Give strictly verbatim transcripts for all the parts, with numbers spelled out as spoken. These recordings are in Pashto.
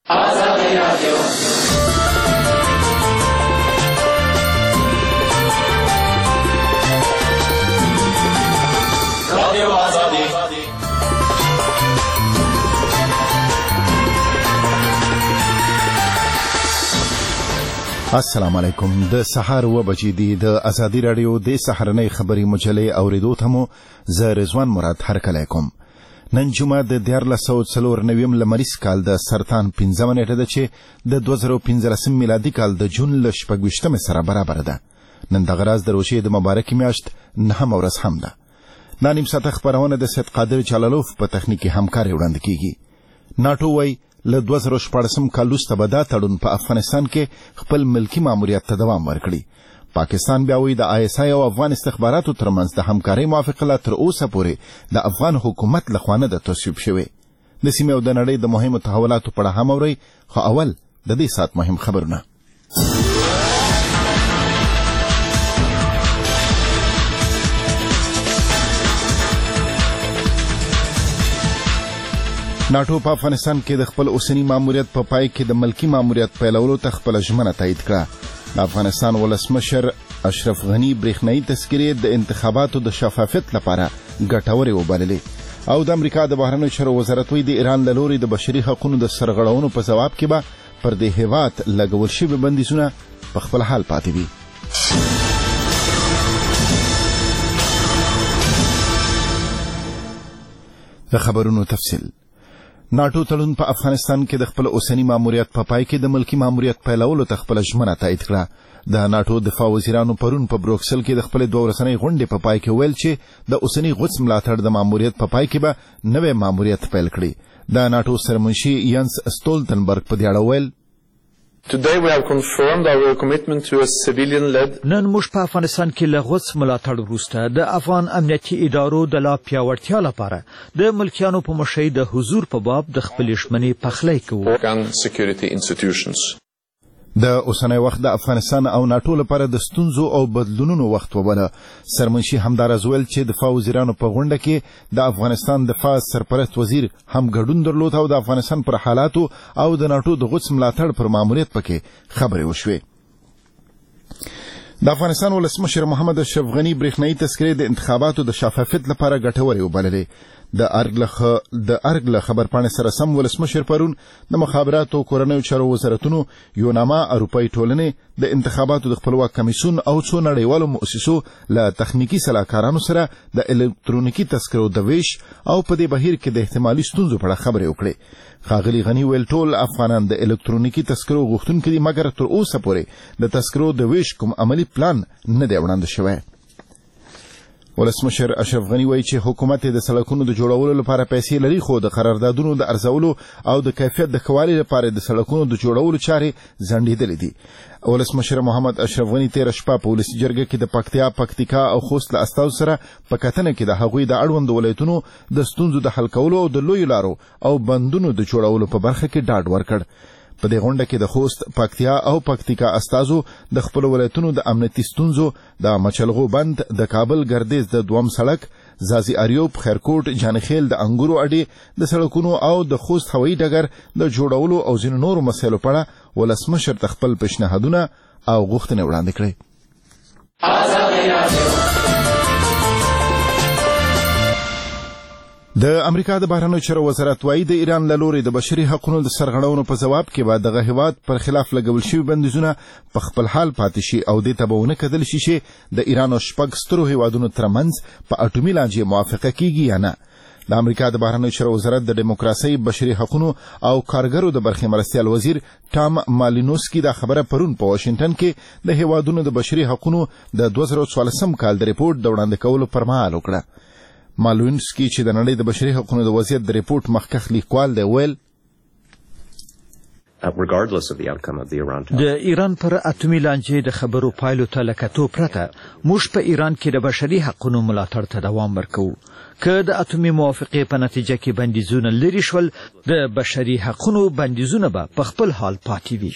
آزادی رادیو رادیو آزادی السلام علیکم. د سحر و بجې دي د آزادی رادیو د سحرنۍ خبري مجلې اوریدو ته مو زه رضوان مراد هرکلی کوم. نن جمعه د دیارلس سوه څلور نویم لمریز کال د سرطان پنځمه نیټه ده چې د دوه زره پنځلسم میلادي کال د جون له شپږویشتمې سره برابر ده. نن دغه ورځ د روژې د مبارکې میاشت نهمه ورځ هم ده. دا نیم ساعته خپرونه د سید قادر جلالوف په تخنیکي همکارۍ وړاندې کیږي. ناټو وایي له دوه زره شپاړسم کال وروسته به دا تړون په افغانستان کې خپل ملکي ماموریت ته دوام ورکړي. پاکستان بیا وایي د آی اس آی او افغان استخباراتو ترمنځ د همکارۍ موافقه لا تر اوسه پورې د افغان حکومت لخوا نه ده تصویب شوې. د سیمې او د نړۍ د مهمو تحولاتو په اړه هم اورئ، خو اول د دې ساعت مهم خبرونه. ناټو په افغانستان کې د خپل اوسنی ماموریت په پای کې د ملکی ماموریت پیلولو ته خپل ژمنه تایید کړه. د افغانستان ولسمشر اشرف غنی برېښنایي تذکرې د انتخاباتو د شفافیت لپاره ګټورې وبللې. او د امریکا د بهرنیو چارو وزارت وایي د ایران له لوري د بشري حقوقو د سرغړونو په ځواب کې به پر دې هېواد لګول شوي بندیزونه په خپل حال پاتې وي. د خبرونو تفصیل. ناټو تړون په افغانستان کې د خپل اوسنی ماموریت په پای کې د ملکی ماموریت پیلولو ته خپل ژمنه تایید کړه. د ناټو دفاع وزیرانو پرون په بروکسل کې د خپل دوه ورځنۍ غونډې په پای کې ویل چې د اوسنی غوڅ ملاتړ د ماموریت په پای کې به نوې ماموریت پیل کړي. د ناټو سرمنشي ینس ستولتنبرګ په دې اړه ویل Today we have confirmed our commitment to a civilian-led نن موږ په افغانستان کې له غوڅ ملاتړ وروسته د افغان امنیتي ادارو د لا پیاوړتیا لپاره د ملکیانو په مشرۍ د حضور په باب د خپلې ژمنې پخلی کوو. د اوسنی وخت د افغانستان او ناټو لپاره د ستونزو او بدلونونو وخت وبله. سرمنشي همداراز ویل چې دفاع وزیرانو په غونډه کې د افغانستان دفاع سرپرست وزیر هم ګډون درلود او د افغانستان پر حالاتو او د ناټو د غوڅ ملاتړ پر ماموریت پکې خبرې وشوې. د افغانستان ولسمشر محمد اشرف غنی برېښنایي تذکرې د انتخاباتو د شفافیت لپاره ګټورې وبللې. د ارګ له خبرپاڼې سره سم ولسمشر پرون د مخابراتو او کورنیو چارو وزارتونو یوناما اروپایي ټولنې د انتخاباتو د خپلواک کمیسیون او څو نړیوالو مؤسسو له تخنیکي سلاکارانو سره د الکترونیکي تذکرو د ویش او په دې بهیر کې د احتمالي ستونزو په اړه خبرې وکړې. ښاغلي غني ویل ټول افغانان د الکترونیکي تذکرو غوښتونکي دي، مګر تر اوسه پورې د تذکرو د ویش کوم عملی پلان نه دی وړاندې شوی. ولسمشر اشرف غنی وایي چې حکومت د سړکونو د جوړولو لپاره پیسې لري، خو د قراردادونو د ارزولو او د کیفیت د ښه والي لپاره د سړکونو د جوړولو چارې ځنډېدلې دي. ولسمشر محمد اشرف غنی تېره شپه په ولسي جرګه کې د پکتیا، پکتیکا او خوست له استازو سره په کتنه کې د هغوی د اړوندو ولایتونو د ستونزو د حل کولو او د لویو لارو او بندونو د جوړولو په برخه کې ډاډ ورکړ. په دې غونډه کې د خوست، پکتیا او پکتیکا استازو د خپل ولایتونو د امنیتي ستونزو، د مچلغو بند، د کابل ګردیز د دویم سړک، زازي اریوب، خیرکوټ، جانخیل د انګورو اډې د سړکونو او د خوست هوایي ډګر د جوړولو او ځینو نورو مسایلو په اړه ولسمشر ته خپل پیشنهادونه او غوښتنې وړاندې کړې. د امریکا د بهرنیو چارو وزارت وایي د ایران له لوري د بشري حقوقو د سرغړونو په ځواب کې به دغه هېواد پر خلاف لګول شوي بندیزونه په خپل حال پاتې شي او دې ته به ونه کتل شي چې د ایران او شپږ سترو هېوادونو ترمنځ په اټومي لانجې موافقه کیږي یا نه. د امریکا د بهرنیو چارو وزارت د ډیموکراسۍ، بشري حقوقو او کارګرو د برخې مرستیال وزیر ټام مالینوسکي دا خبره پرون په واشنګټن کې د هېوادونو د بشري حقوقو د دوه زره څوارلسم کال د ریپورټ د وړاندې کولو پر مهال وکړه. مالوینسکي چې د نړۍ د بشري حقوقو د وضعیت د ریپورټ مخکښ لیکوال دی ویل د ایران پر اټومي لانجې د خبرو پایلو ته له کتو پرته موږ په ایران کې د بشري حقوقو ملاتړ ته دوام ورکوو. که د اټومي موافقې په نتیجه کې بندیزونه لرې شول، د بشري حقوقو بندیزونه به په خپل حال پاتې وي.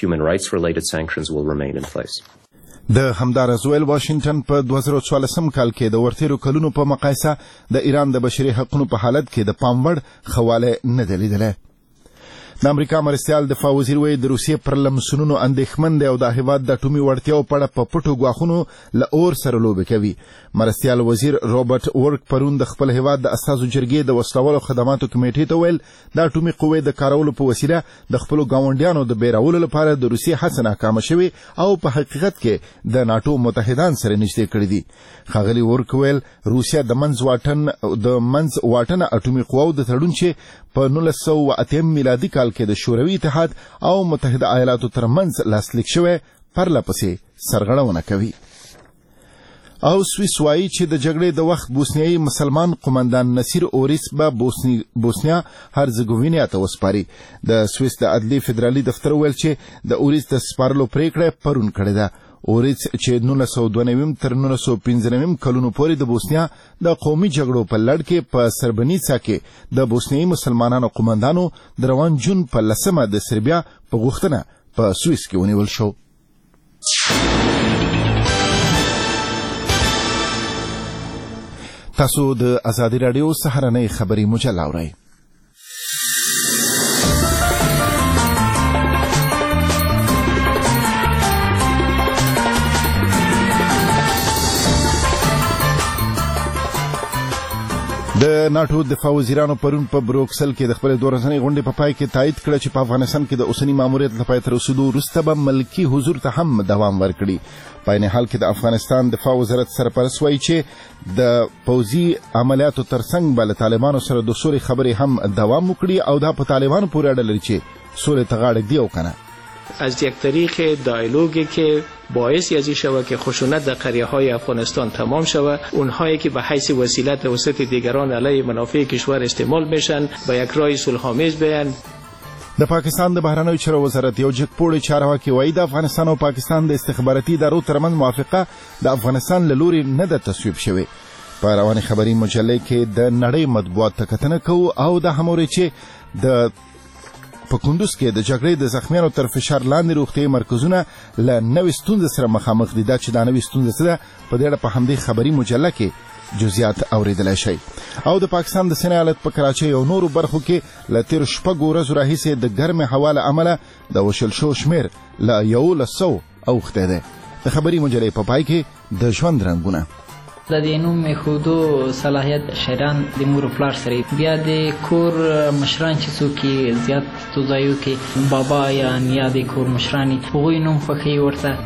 د همداراز ویل واشنګټن په دوه زره څوارلسم کال کې د ورتېرو کلونو په مقایسه د ایران د بشري حقوقو په حالت کې د پام وړ ښه والی نه دی لیدلی. د امریکا مرستیال دفاع وزیر وایي د روسیې پر لمسونونو اندېښمن دی او د هېواد د اټومي وړتیاو په اړه په پټو ګواښونو له اور سره لوبې کوي. مرستیال وزیر روبرټ ورک پرون د خپل هېواد د استازو جرګې د وسلوالو خدماتو کمیټې ته ویل د اټومي قوې د کارولو په وسیله د خپلو ګاونډیانو د بیرولو لپاره د روسیې هڅه ناکامه شوې او په حقیقت کې د ناټو متحدان سره نږدې کړي دي. ښاغلي ورک ویل روسیه د منځ واټن د منځ واټنه اټومي قواو د تړون چې په نولس سوه اتم میلادي کال کې د شوروي اتحاد او متحده ایالاتو ترمنځ لاسلیک شوی پرله پسې سرغړونه کوي. او سویس وایي چې د جګړې د وخت بوسنیایي مسلمان قومندان نصیر اوریس به بوسنیا هرزګوینیا ته وسپاري. د سویس د عدلي فدرالي دفتر ویل چې د اوریس د سپارلو پریکړه پرون کړې ده. اوریس چې نولس سوه دوه نوي تر نولس سوه پنځه نوي کلونو پورې د بوسنیا د قومي جګړو په لړ کې په سربنیڅا کې د بوسنیایي مسلمانانو قومندانو د روان جون په لسمه د سربیا په غوښتنه په سویس کې ونیول شو. تاسو د ازادي راډیو سهارنۍ خبري مجله اورئ. د ناټو دفاع وزیرانو پرون په بروکسل کې د خپل دوه ورځنۍ غونډې په پای کې تایید کړه چې په افغانستان کې د اوسني ماموریت له پای ته رسېدو وروسته به ملکي حضور ته هم دوام ورکړي. په عین حال کې د افغانستان دفاع وزارت سرپرست وایي چې د پوځي عملیاتو ترڅنګ به له طالبانو سره د سولې خبرې هم دوام وکړي او دا په طالبانو پورې اړه لري چې سولې ته غاړه ږدي او که نه. از یک طریق دیالوگی که باعث یازی شود که خشونت در قریه های افغانستان تمام شود، اونهایی که به حیث وسیله توسط دیگران علیه منافع کشور استعمال میشن به یک راه صلح‌آمیز بیان. د پاکستان د بهرنیو چارو وزارت یو جګپوړی چارواکي وایي د افغانستان او پاکستان د استخباراتي ادارو ترمنځ موافقه د افغانستان له لوري نه ده تصویب شوې. په روانې خبري مجلې کې د نړۍ مطبوعات ته کتنه کوو او دا هم اوري چې د په کندوز کې د جګړې د زخمیانو تر فشار لاندې روغتیايي مرکزونه له نوې ستونزې سره مخامخ دي. دا چې دا نوې ستونزه څه ده په دې اړه په همدې خبري مجله کې جزئیات اوریدلی شئ. او د پاکستان د سینې ایالت په کراچۍ او نورو برخو کې له تېرو شپږو ورځو راهیسې د ګرمې هوا له امله د وژل شوو شمېر له یولس سوو اوښتی دی. د خبري مجلې په پای کې د ژوند رنګونه د دې نوم ایښودو صلاحیت شاعران د مور و پلار سره بیا د کور مشران چې څوک زیات تو ځایو کې بابا یا نیا د کور مشرانې هغوی نوم خوښوي ورته.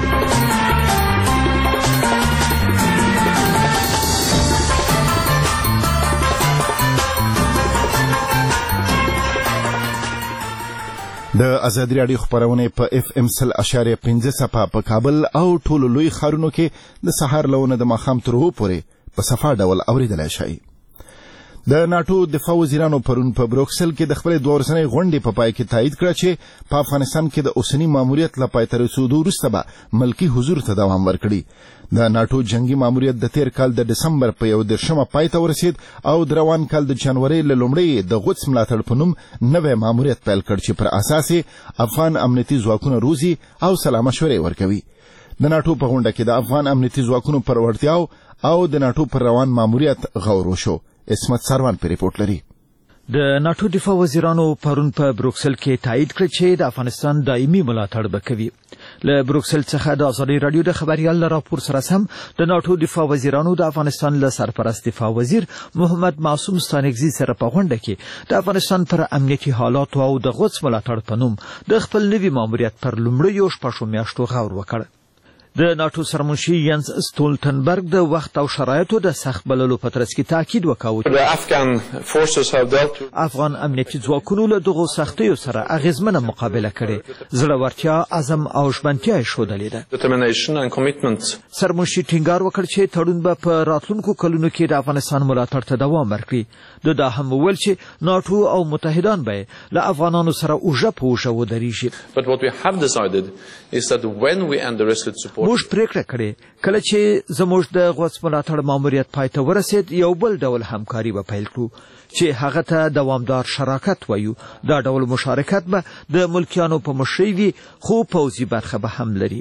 د ازادي راډیو خپرونې په اف ام سل اشاریه پنځه صفه په کابل او ټولو لوی ښارونو کې د سهار لونه د ماښام تر اوو پورې په صفا ډول اوریدلی شئ. د ناټو دفاع وزیرانو پرون په بروکسل کې د خپلې دوه ورځنۍ غونډې په پای کې تایید کړه چې په افغانستان کې د اوسني ماموریت له پای ته رسېدو وروسته به ملکي حضور ته دوام ورکړي. د ناټو جنگي ماموریت د تیر کال د ډسمبر په یو دېرشمه پای ته ورسېد او د روان کال د جنورۍ له لومړۍ د غوڅ ملاتړ په نوم نوی ماموریت پیل کړ چې پر اساس یې افغان امنیتي ځواکونه روزي او سلا مشورې ورکوي. د ناټو په غونډه کې د افغان امنیتي ځواکونو پر وړتیاو او د ناټو پر روان ماموریت غور وشو. اسمت سروان په ریپورت لري. د ناټو دفاع وزیرانو پرون په بروکسل کې تایید کړ چې د افغانستان دایمي ملاتړ به کوي. له بروکسل څخه د ازادي راډیو د خبريال راپور سره سم د ناټو دفاع وزیرانو د افغانستان له سرپرست دفاع وزیر محمد معصوم ستانکزي سره په غونډه کې د افغانستان پر امنیتي حالات او د غوڅ ملاتړ په نوم د خپل نوي ماموریت پر لومړیو شپږو میاشتو غور وکړ. د ناټو سرمنشي ینس ستولتنبرګ د وخت او شرایطو د سخت بللو په ترڅ کې تاکید وکاوه افغان امنیتي ځواکونو له دغو سختیو سره اغیزمنه مقابله کړې، زړورتیا، عزم او ژمنتیا یې ښودلې ده. سرمنشي ټینګار وکړ چې تړون به په راتلونکو کلونو کې د افغانستان ملاتړ ته دوام ورکړي. د دا هم وویل چې ناټو او متحدان به له افغانانو سره اوږه په اوږه ودرېږي. موږ پریکړه کړې کله چې زموږ د غوڅ ملاتړ ماموریت پای ته ورسید یو بل ډول همکاري به پیل کړو چې هغه ته دوامدار شراکت وایو. دا ډول مشارکت به د ملکیانو په مشرۍ وي خو پوځي برخه به هم لري.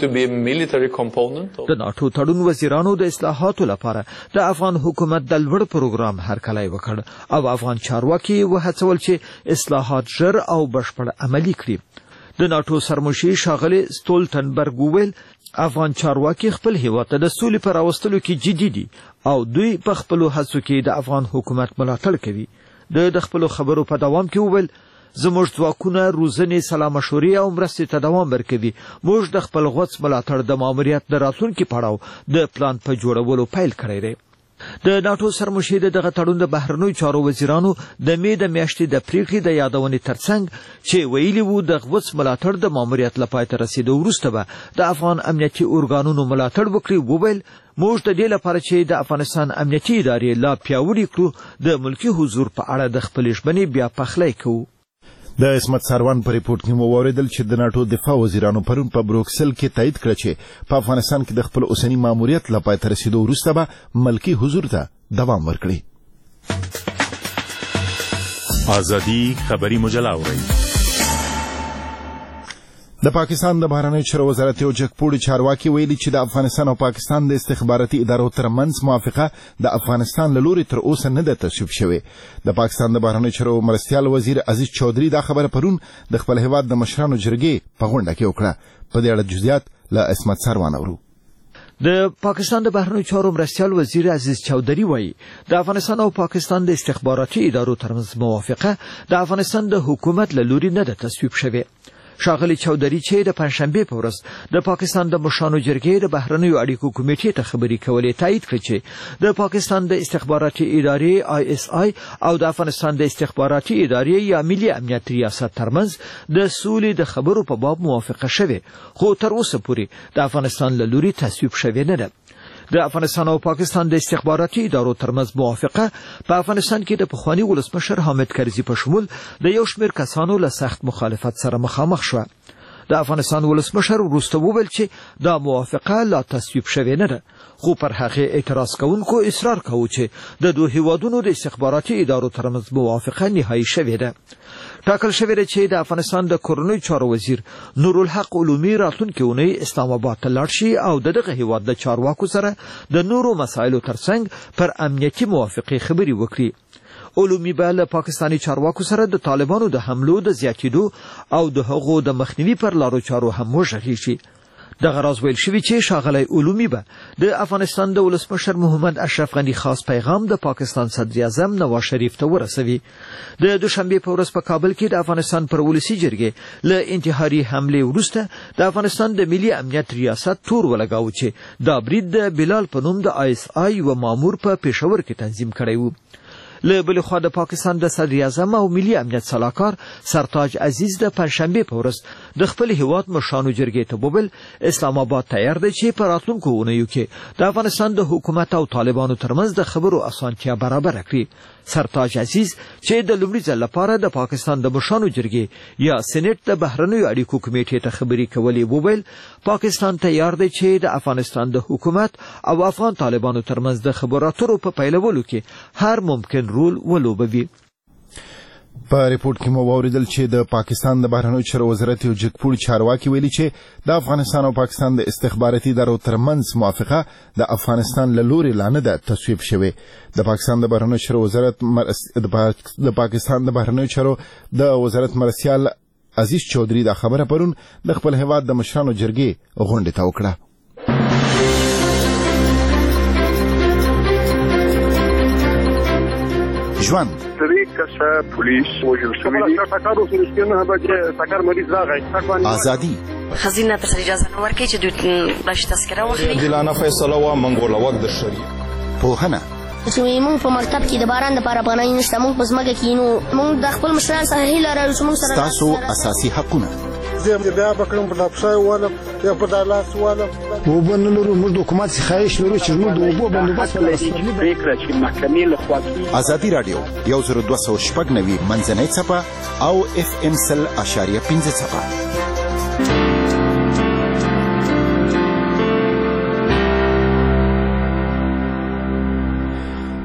د ناټو تړون وزیرانو د اصلاحاتو لپاره د افغان حکومت د لوړ پروګرام هرکلی وکړ او افغان چارواکي وهڅول چې اصلاحات ژر او بشپړ عملي کړي. د ناټو سرمشر ښاغلی ستولتنبرګ وویل افغان چارواکي خپل هیواد ته د سولې په راوستلو کې جدي دي او دوی په خپلو هڅو کې د افغان حکومت ملاتړ کوي. د خپلو خبرو په دوام کې وویل زموږ ځواکونه روزنې سلامشورې او مرستې ته دوام ورکوي. موږ د خپل غوڅ ملاتړ د ماموریت د راتلونکي پړاو د پلان په جوړولو پیل کړی دی. د ناټو سرمشر دغه تړون د بهرنیو چارو وزیرانو د مې د میاشتې د پریکړې د یادونې ترڅنګ چې ویلي وو د غوڅ ملاتړ د ماموریت لپاره تر رسیدو وروسته به د افغان امنیتي ارګانونو ملاتړ وکړي. وویل موږ د دې لپاره چې د افغانستان امنیتي ادارې لا پیاوړې کړو د ملکی حضور په اړه د خپل ژبنې بیا پخلی کوو. د اسمت ساروان په ریپورت کې مو واوریدل چې د ناټو دفاع وزیرانو پرون په بروکسل کې تایید کړ چې په افغانستان کې د خپل اوسنی ماموریت لپاره تر رسیدو وروسته به ملکی حضور ته دوام ورکړي. ازادي خبري مجله اوري. د پاکستان د بهرنیو چارو وزارت یو جګپوړي چارواکي ویلي چې د افغانستان او پاکستان د استخباراتي ادارو ترمنځ موافقه د افغانستان له لوري تر اوسه نه ده تصویب شوې. د پاکستان د بهرنیو چارو مرستیال وزیر عزیز چودھری دا خبره پرون د خپل هیواد د مشرانو جرګې په غونډه کې وکړه. په دې اړه جزئیات له اسمت ساروان اورو. د پاکستان د بهرنیو چارو مرستیال وزیر عزیز چودھری وایي د افغانستان او پاکستان د استخباراتي ادارو ترمنځ موافقه د افغانستان د حکومت له لوري نه ده تصویب شوې. ښاغلی چودھری چې د پنځشنبې په ورځ د پاکستان د مشرانو جرګې د بهرنیو اړیکو کمیټې ته خبرې کولې تایید کړ چې د پاکستان د استخباراتي ادارې آی اس آی او د افغانستان د استخباراتي ادارې یا ملي امنیت ریاست ترمنځ د سولې د خبرو په باب موافقه شوې خو تر اوسه پورې د افغانستان له لوري تصویب شوې نه ده. د افغانستان او پاکستان د استخباراتي ادارو ترمنځ موافقه په افغانستان کې د پخوانی ولسمشر حامد کرزي په شمول د یو شمېر کسانو له سخت مخالفت سره مخامخ شوه. د افغانستان ولسمشر وروسته وویل چې دا موافقه لا تصویب شوې نه ده خو پر هغې اعتراض کوونکو اصرار کوي چې د دوه هیوادونو د استخباراتي ادارو ترمنځ موافقه نهایي شوې ده. ټاکل شوې ده چې د افغانستان د کورنیو چارو وزیر نورالحق علومي راتلونکې اونۍ اسلام آباد ته لاړ شي او د دغه هیواد د چارواکو سره د نورو مسایلو ترڅنګ پر امنیتي موافقې خبرې وکړي. علومي به له پاکستاني چارواکو سره د طالبانو د حملو د زیاتېدو او د هغو د مخنیوي پر لارو چارو هم وغږېږي شي. دغه راز ویل شوي چې ښاغلی علومي به د افغانستان د ولسمشر محمد اشرف غني خاص پیغام د پاکستان صدر اعظم نواز شریف ته ورسوي. د دوشنبې په ورځ په کابل کې د افغانستان پر ولسي جرګې له انتحاري حملې وروسته د افغانستان د ملي امنیت ریاست تور ولګاوه چې دا برید د بلال په نوم د آی اس آی یوه مامور په پېښور کې تنظیم کړی و. له بلې خوا د پاکستان د صدر اعظم او ملي امنیت سلاکار سرتاج عزیز د پنځشنبې په ورځ د خپل هیواد مشرانو جرګې ته وویل اسلام آباد تیار دی چې په راتلونکو اونیو کې د افغانستان د حکومت او طالبانو ترمنځ د خبرو اسانتیا برابره کړي. سرتاج عزیز چې د لومړي ځل لپاره د پاکستان د مشرانو جرګې یا سېنات د بهرنیو اړیکو کمیټې ته خبرې کولې وویل پاکستان تیار دی چې د افغانستان د حکومت او افغان طالبانو ترمنځ د خبرو اترو په پیلولو کې هر ممکن رول ولوبوي. په ریپورت کې مو واوریدل چې د پاکستان د بهرنیو چارو وزارت یو جګپوړي چارواکي ویلي چې د افغانستان او پاکستان د استخباراتي ادارو ترمنځ موافقه د افغانستان له لوري لا نه ده تصویب شوې. د پاکستان د بهرنیو چارو وزارت د پاکستان د بهرنیو چارو د وزارت مرستیال عزیز چودھری دا خبره پرون د خپل هیواد د مشرانو جرګې غونډې ته وکړه. ژوند ازادي خزینه تر اجازه نه ورکړي چې دوی بلش تذکره واخلي. دلانه فیصله وا منګوله وخت د شری پوهنه چې موږ په مکتب کې د باران لپاره پناه نشته موږ په ځمکه کې نو موږ د خپل مشران سره هیله لرو چې موږ سره تاسو اساسي حقونه زه بیا بکرم په دپسای والا یا په دالاس والا وبن لرو موږ د حکومت څخه خواهش لرو چې موږ د اوبو بندوبست پریکړه چې محکمې له خوا کیږي. ازادي رادیو یو زر دوه سوه شپږ نوي منځنۍ څپه او اف ام سل اشاریه پنځه څپه.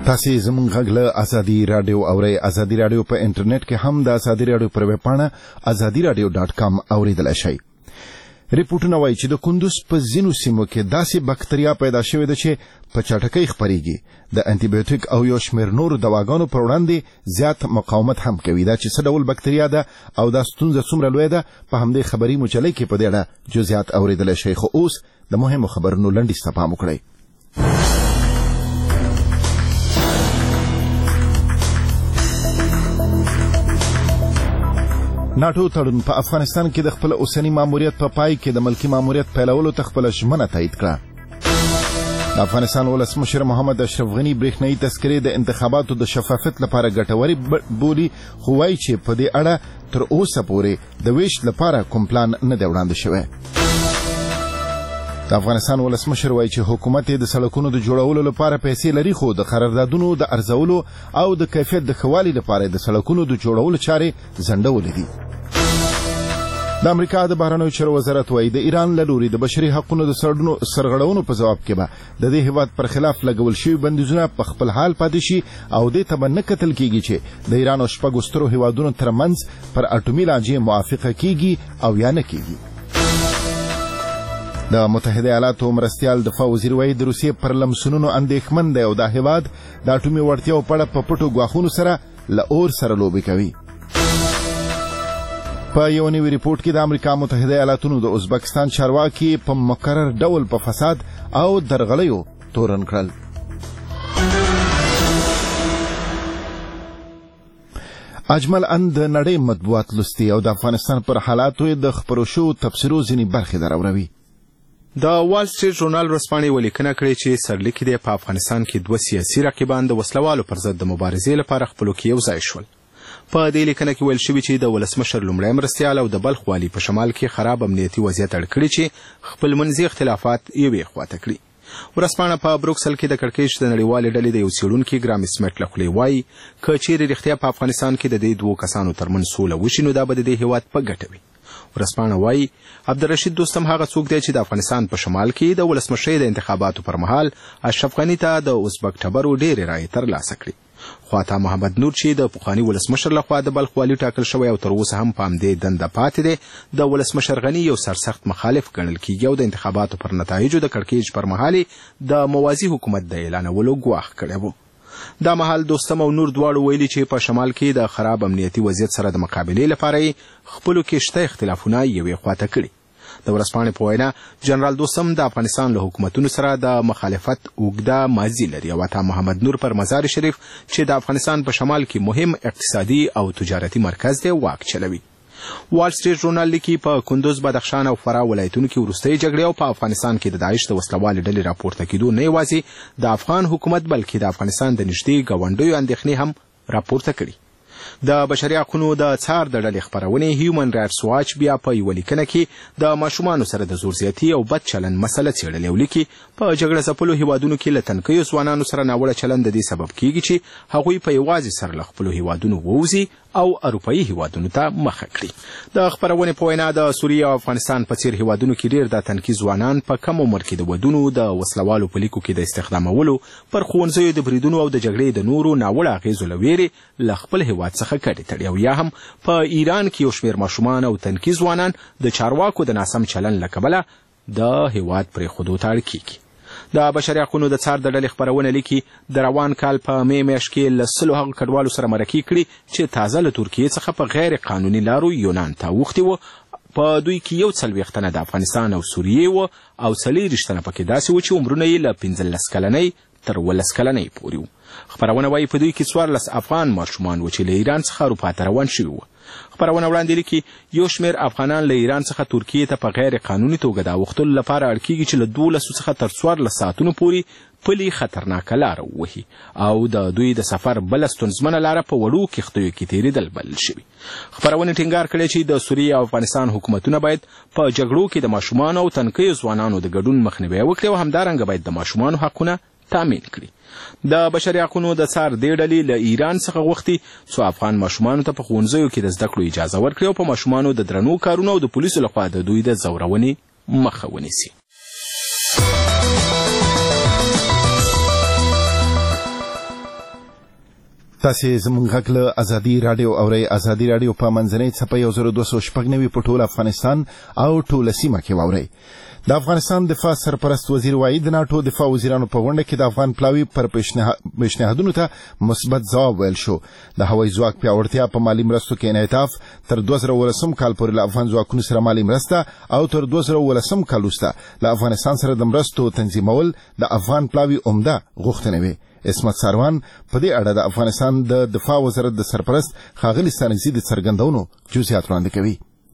تاسې زموږ غږ له ازادي راډیو اورئ. ازادي راډیو په انټرنیټ کې هم د ازادي راډیو پر ویبپاڼه ازادي راډیو ډاټ کام اوریدلی شئ. ریپورټونه وایي چې د کندوز په ځینو سیمو کې داسې بکتریا پیدا شوې ده چې په چټکۍ خپرېږي. د انټي بیوټیک او یو شمېر نورو دواګانو پر وړاندې زیات مقاومت هم کوي. دا چې څه ډول بکتریا ده او دا ستونزه څومره لویه ده په همدې خبري مجلې کې په دې اړه جزئیات اورېدلی شئ. خو اوس د مهمو خبرونو لنډیز ته پام وکړئ. ناټو تړون په افغانستان کې د خپل اوسنی ماموریت په پا پای کې د ملکی ماموریت پیلولو ته خپله ژمنه تایید کړه. د افغانستان ولسمشر محمد اشرف غني برېښنایي تذکرې د انتخاباتو د شفافیت لپاره ګټورې بولي، خو وایي چې په دې اړه تر اوسه پورې د ویش لپاره کوم پلان نه دی وړاندې شوی. د افغانستان ولسمشر وایي چې حکومت د سړکونو د جوړولو لپاره پیسې لري، خو د قراردادونو د ارزولو او د کیفیت د ښه والي لپاره د سړکونو د جوړولو چارې ځنډولې دي. د امریکا د بهرنیو چارو وزارت وایي د ایران له لوري د بشري حقونو د سرغړونو په ځواب کې به د دې هیواد پر خلاف لګول شوي بندیزونه په خپل حال پاتې شي او دې ته به نه کتل کېږي چې د ایران او شپږو سترو هیوادونو ترمنځ پر اټومي لانجې موافقه کېږي او یا نه کېږي. د متحده ایالاتو مرستیال دفاع وزیر وایي د روسیې پر لمسونونو اندېښمن دی او دا هیواد د اټومي وړتیاو په اړه په پټو ګواښونو سره له اور سره لوبې کوي. په یو نوي ریپورټ کې د امریکا متحده ایالاتونو د ازبکستان چارواکي په مکرر ډول په فساد او درغلیو تورن کړل. اجمل ان د نړۍ مطبوعات لوستي او د افغانستان پر حالاتو د خپرو شوو تبصرو ځینې برخې دراوروي. د وال سټریټ ژورنال ورځپاڼې ولیکنه کړې چې سرلیکي دی په افغانستان کې دوه سیاسي رقیبان د وسلوالو پر ضد د مبارزې لپاره خپلو کې یو ځای شول. په دې لیکنه کې ویل شوي چې د ولسمشر لومړی مرستیال او د بلخ والي په شمال کې خراب امنیتي وضعیت اړ کړي چې خپلمنځي اختلافات یوې خواته کړي. ورځپاڼه په بروکسل کې د کړکېچ د نړیوالې ډلې د یو څېړونکي ګرام سمیت له خولې وایي که چیرې رښتیا په افغانستان کې د دې دوو کسانو ترمنځ سوله وشي نو دا به د دې هېواد په ګټه وي. ورځپاڼه وایي عبدالرشید دوستم هغه څوک دی چې د افغانستان په شمال کې د ولسمشرۍ د انتخاباتو پر مهال اشرف غني ته د ازبک ټبرو ډېرې رایې ترلاسه کړي. خو عطا محمد نور چې د پخواني ولسمشر لخوا د بلخ والي ټاکل شوی او تر اوسه هم په همدې دنده پاتې دی د ولسمشر غني یو سرسخت مخالف ګڼل کېږي او د انتخاباتو پر نتایجو د کړکېچ پر مهال د موازي حکومت د اعلانولو ګواښ کړی و. دا مهال دوستم او نور دواړو ویلي چې په شمال کې د خراب امنیتي وضعیت سره د مقابلې لپاره یې خپلو کې شته اختلافونه یوې خواته کړي. د ورځپاڼې په وینا جنرال دوستم د افغانستان له حکومتونو سره د مخالفت اوږده ماضي لري او عطا محمد نور پر مزار شریف چې د افغانستان په شمال کې مهم اقتصادي او تجارتي مرکز دی واک چلوي. وال سټریټ ژورنال لیکي په کندوز، بدخشان او فراه ولایتونو کې وروستۍ جګړې او په افغانستان کې د داعش د وسلوالې ډلې راپورته کېدو نه یوازې د افغان حکومت بلکې د افغانستان د نږدې ګاونډیو اندېښنې هم راپورته کړي. د بشري حقونو د څار د ډلې خپرونې هیومن رایټس واچ بیا په یوه لیکنه کې د ماشومانو سره د زور زیاتي او بد چلند مسله څېړلې او لیکي په جګړه ځپلو هیوادونو کې له تنکیو ځوانانو سره ناوړه چلند د دې سبب کیږي چې هغوی په یوازې سر له خپلو هیوادونو ووځي او اروپایي هیوادونو ته مخه کړي. د خپرونې په وینا د سوریې او افغانستان په څیر هیوادونو کې ډېر د تنکي ځوانان په کم عمر کې د ودونو د وسلوالو په لیکو کې د استخدامولو، پر ښوونځیو د بریدونو او د جګړې د نورو ناوړه اغېزو له ویرې له خپل هیواد څخه کډې تړي او یا هم په ایران کې یو شمېر ماشومان او تنکي ځوانان د چارواکو د ناسم چلند له کبله د هیواد پرېښودو ته اړ کېږي. د بشري حقونو د څار د ډلې خپرونه لیکي د روان کال په مې میاشت کې له سلو هغو کډوالو سره مرکې کړي چې تازه له ترکیې څخه په غیر قانوني لارو یونان ته اوښتي وو. په دوی کې یو څلوېښت تنه د افغانستان او سوریې وو او څلېرویشت تنه پکې داسې وو چې عمرونه یې له پنځلس کلنۍ تر ولس کلنۍ پورې وو. خپرونه وایي په دوی کې څوارلس افغان ماشومان وو چې له ایران څخه اروپا ته روان شوي وو. خپرونه وړاندې لیکي یو شمېر افغانان له ایران څخه ترکیې ته په غیر قانوني توګه د اوښتلو لپاره اړ کېږي چې له دولسو څخه تر څوارلس ساعتونو پورې پلي خطرناکه لاره ووهي او د دوی د سفر بله ستونزمنه لاره په وړو کښتیو کې تېرېدل بلل شوي. خپرونې ټینګار کړی چې د سوریې او افغانستان حکومتونه باید په جګړو کې د ماشومانو او تنکیو ځوانانو د ګډون مخنیوی وکړي او همدارنګه باید د ماشومانو حقونه تامین کړي. د بشري حقونو د څار دې ډلې له ایران څخه غوښتي څو افغان ماشومانو ته په ښوونځیو کې د زده کړو اجازه ورکړي او په ماشومانو د درنو کارونو او د پولیسو لخوا د دوی د ځورونې مخه ونیسي. تاسې زموږ غږ له ازادي راډیو اورئ. ازادي راډیو په منځنۍ څپه یو زر دوه سوه شپږ نوي په ټول افغانستان او ټوله سیمه کې واورئ. د افغانستان دفاع سرپرست وزیر وایي د ناټو دفاع وزیرانو په غونډه کې د افغان پلاوي پر پیشنهادونو ته مثبت ځواب ویل شو. د هوایي ځواک پیاوړتیا په مالي مرستو کې انعطاف، تر دوه زره اوولسم کال پورې له افغان ځواکونو سره مالي مرسته او تر دوه زره اوولسم کال وروسته له افغانستان سره د مرستو تنظیمول د افغان پلاوي عمده غوښتنې وې. اسمت ساروان په دې اړه د افغانستان د دفاع وزارت د سرپرست ښاغلي ستانکزي د څرګندونو جزئیات وړاندې کوي.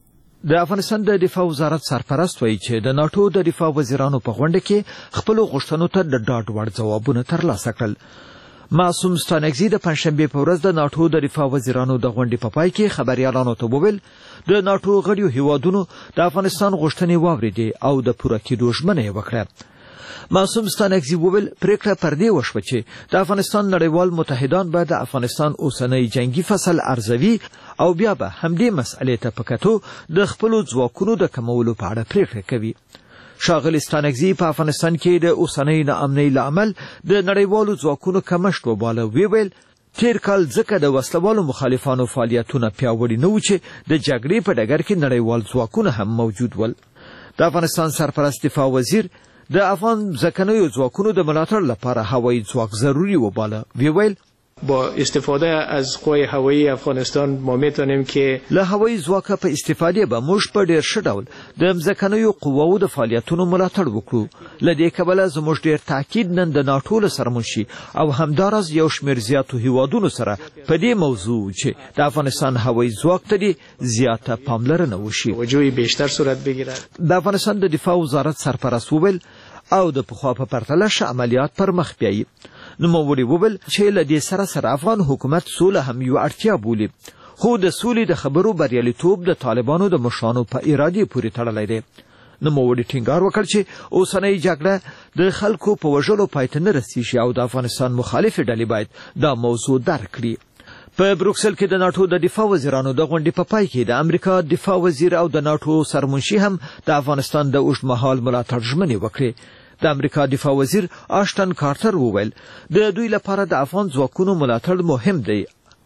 د افغانستان د دفاع وزارت سرپرست وایي چې د ناټو د دفاع وزیرانو په غونډه کې خپل غوښتنو ته د ډاډ وړ ځوابونه ترلاسه کړل. معصوم ستانکزي د پنځشنبې په ورځ د ناټو د دفاع وزیرانو د غونډې په پای کې خبريالانو ته وویل د ناټو غړیو هیوادونو د افغانستان غوښتنې واورېدې او د پوره کېدو ژمنه یې وکړه. معصوم ستانکزي وویل پریکړه پر دې وشوه چې د افغانستان نړیوال متحدان به د افغانستان اوسنی جنگي فصل ارزوي او بیا به همدې مسئلې ته په کتو د خپلو ځواکونو د کمولو په اړه پریکړه کوي. ښاغلي ستانکزي په افغانستان کې د اوسنۍ ناامنۍ له امل د نړیوالو ځواکونو کمښت وباله. ویل تیر کال ځکه د وسلوالو مخالفانو فعالیتونه پیاوړي نه و چې د جګړې په ډګر کې نړیوال ځواکونه هم موجود ول. د افغانستان سرپرست دفاع وزیر د افغان ځکنیو ځواکونو د ملاتړ لپاره هوایي ځواک ضروري وباله. ویل با استفاده از قوای هوایی افغانستان ما میتونیم که له هوایي ځواکه په استفاده به موږ په ډیر ښه ډول د ځکنیو قواو د فعالیتونو ملاتړ وکړو. له دې کبله زموږ ډیر تاکید نن د ناټو له سره منشي او همداراز یو شمېر زیاتو هیوادونو سره په دې موضوع چې د افغانستان هوایي ځواک ته زیاته پاملرنه وشي توجه بیشتر صورت بگیرد. د افغانستان د دفاع وزارت سرپرست وویل او د پخوا په پرتله ښه عملیات پر مخ بیایي. نوموړي وویل چې له دې سره سره افغان حکومت سوله هم یو اړتیا بولي، خو د سولې د خبرو بریالیتوب د طالبانو د مشرانو په ارادې پورې تړلی دی. نوموړي ټینګار وکړ چې اوسنۍ جګړه د خلکو په وژلو پای ته نه رسیږي او د افغانستان مخالفې ډلې باید دا موضوع درک کړي. په بروکسل کې د ناټو د دفاع وزیرانو د غونډې په پای کې د امریکا دفاع وزیر او د ناټو سرمنشي هم د افغانستان د اوږدمهال ملاتړ ژمنې وکړې. د امریکا دفاع وزیر آشټن کارټر وویل د دوی لپاره د افغان ځواکونو ملاتړ مهم دی.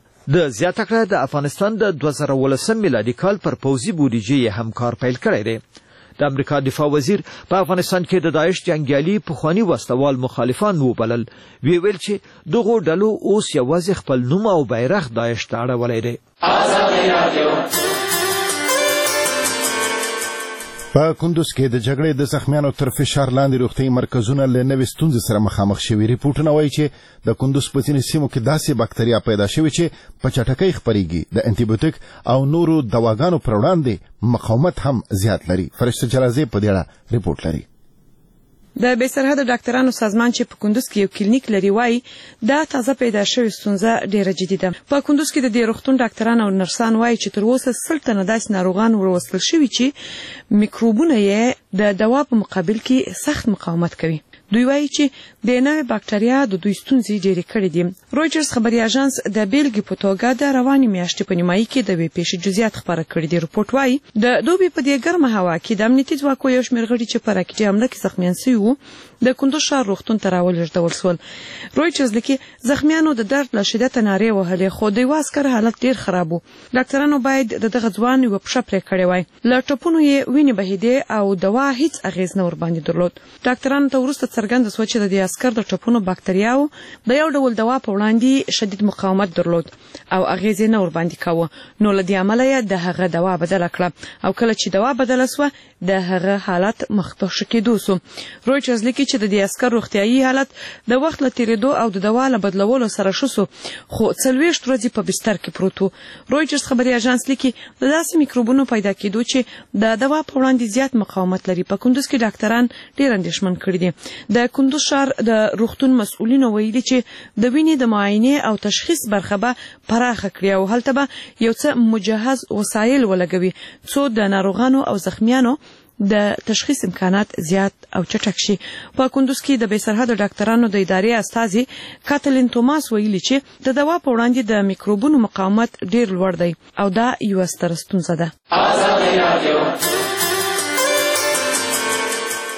د زیاته کړه د افغانستان د دوه زره اوولسم میلادي کال پر پوځي بودیجې هم کار پیل کړی دی. د امریکا دفاع وزیر په افغانستان کې د داعش جنګیالي پخواني وسلوال مخالفان وبلل. وی ویل چې دغو ډلو اوس یوازې خپل نوم او بیرغ داعش ته اړولی دی. په کندوز کې د جګړې د زخمیانو تر فشار لاندې روغتیايي مرکزونه له نوې ستونزې سره مخامخ شوي. ریپورټونه وایي چې د کندوز په ځینو سیمو کې داسې باکتریا پیدا شوې چې په چټکۍ خپریږي. د انټي بیوټیک او نورو دواګانو پر وړاندې مقاومت هم زیات لري. فرشته جلازي په دې اړه ریپورټ لري. د بې سرحده ډاکټرانو سازمان چې په کندوز کې یو کلینیک لري وایي دا تازه پیدا شوې ستونزه ډیره جدي ده. په کندوز کې د دې روغتون ډاکټران او نرسان وایي چې تر اوسه سل تنه داسې ناروغان وروستل شوي چې میکروبونه یې د دوا په مقابل کې سخت مقاومت کوي. دوی وایي چې د نوې باکتریا د دوی ستونزې ډېرې کړې دي. رویټرز خبري اژانس د بیلګې په توګه د روانې میاشتې په نیمایي کې د وې پیښې جزئیات خبره کړي دي. رپورټ وایي د دوبي په دې ګرمه هوا کې د امنیتي ځواکو یو شمېر غړي چې په راکټي حمله کې زخمیان شوي وو د کندوز ښار روغتون ته راولېږدول سول. رویټرز لیکي زخمیانو د درد له شدته نارې وهلې خو د یوه عسکر حالت ډېر خراب و. ډاکټرانو باید د دغه ځوان یوه پښه پرې کړې وای. له ټپونو یې وینې بهېدې او دوا هیڅ اغېز نه ورباندې درلود. ډاکټرانو ته وروسته څرګنده سوه چې د دې عسکر د ټپونو باکتریاوو د یو ډول دوا په وړاندې شدید مقاومت درلود او اغېز یې نه ورباندې کاوه. نو له دې امله یې د هغه دوا بدله کړه او کله چې دوا بدله سوه د هغه حالت مخ په ښه کېدو سو. رویټرز لیکي چې د دې عسکر روغتیايي حالت د وخت له تېرېدو او د دوا له بدلولو سره ښه سو خو څلوېښت ورځې په بستر کې پروت و. رویټرز خبري اژانس لیکي د داسې میکروبونو پیدا کېدو چې د دوا په وړاندې زیات مقاومت لري په کندوز کې ډاکټران ډېر اندېښمن کړي دي. د کندوز ښار د روغتون مسؤلینو ویلي چې د وینې د معاینې او تشخیص برخه به پراخه کړي او هلته به یو څه مجهز وسایل ولګوي څو د ناروغانو او زخمیانو د تشخیص امکانات زیات او چټک شي. په کندوز کې د بې سرحده ډاکټرانو د ادارې استازي کاتلین توماس ویلي چې د دوا په وړاندې د میکروبونو مقاومت ډېر لوړ دی او دا یوه ستره ستونزه ده.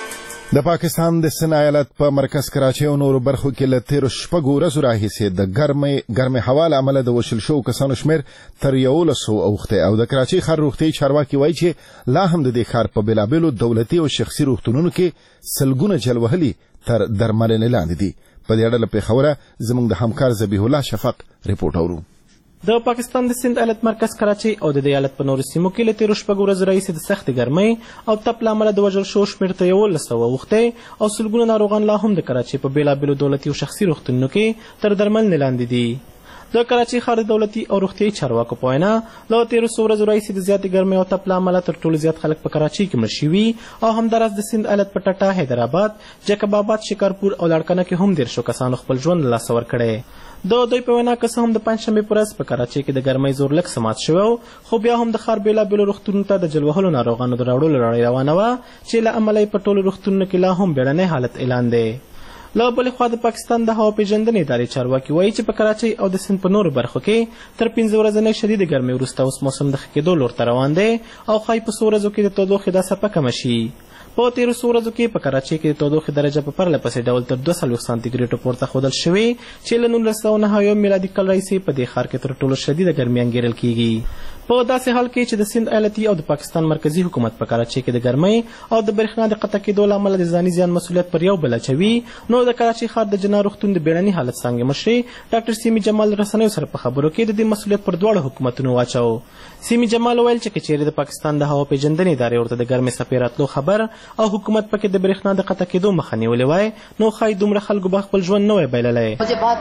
د پاکستان د سند ایالت په مرکز کراچۍ او نورو برخو کې له تېرو شپږو ورځو راهیسې د ګرمې ګرمې هوا له امله د وژل شوو کسانو شمېر تر یولسو اوښتی او د کراچۍ ښار روغتیایي چارواکي وایي چې لا هم د دې ښار په بېلابېلو دولتي او شخصي روغتونونو کې سلګونه جل وهلي تر درملنې لاندې دي. په دې اړه له پېښوره زموږ د همکار ذبیح الله شفق رپورټ اورو. د پاکستان د سند ایالت مرکز کراچۍ او د دې ایالت په نورو سیمو کې له تېرو شپږو ورځو راهیسې د سختې ګرمۍ او تپ له امله د وژل شوو شمېر ته یولس سوه اوښتی او سلګونه ناروغان لا هم د کراچۍ په بېلابېلو دولتي او شخصي روغتونونو کې تر درملنې لاندې دي. د کراچۍ ښار د دولتي او روغتیایي چارواکو په وینا له تېرو څو ورځو راهیسې د زیاتې ګرمۍ او تپ له امله تر ټولو زیات خلک په کراچۍ کې مړه شوي او همداراز د سند ایالت په ټټه، حیدرآباد، جیکب آباد، شکارپور او لاړکنه کې هم دېرشو کسانو خپل ژوند له لاسه ورکړی. د دوی په وینا که څه هم د پنجشنبې په ورځ په کراچۍ کې د ګرمۍ زور لږ څه مات شوی خو بیا هم د ښار بېلابېلو روغتونونو ته د جل وهلو ناروغانو د راوړلو لړۍ روانه وه چې له امله یې په ټولو روغتونونو کې لا هم بیړنی حالت اعلان دی. له بلې خوا د پاکستان د هوا پیژندنې ادارې چارواکي وایي چې په کراچۍ او د سند په نورو برخو کې تر پنځه ورځنۍ شدیدې ګرمۍ وروسته اوس موسم د ښه کېدو لور ته روان دی او ښایي په څو ورځو کې د تودوخې دا څپه کمه شي. په تېرو څو ورځو کې په کراچۍ کې د تودوخې درجه په پرله پسې ډول تر دوه څلوېښت سانتي ګریډو پورته ښودل شوې چې له نولس سوه نهه اویا میلادي کال راهیسې په دې ښار کې تر ټولو شدیده ګرمي انګېرل کېږي. په داسې حال کې چې د سند ایالتي او د پاکستان مرکزي حکومت په کراچۍ کې د ګرمۍ او د برېښنا د قطع کېدو له امله د ځاني زیان مسؤلیت پر یو بل اچوي، نو د کراچۍ ښار د جنا روغتون د بیړني حالت څانګې مشرې ډاکټر سیمي جمال رسنیو سره په خبرو کې د دې مسؤلیت پر دواړو حکومتونو واچو. سیمي جمال ویل چې که چیرې د پاکستان د هوا پیژندنې ادارې ورته د ګرمۍ څپې راتلو خبر او حکومت پکې د برېښنا د قطع کېدو مخه نیولې وای نو ښایي دومره خلکو به خپل ژوند نه وای بایللی.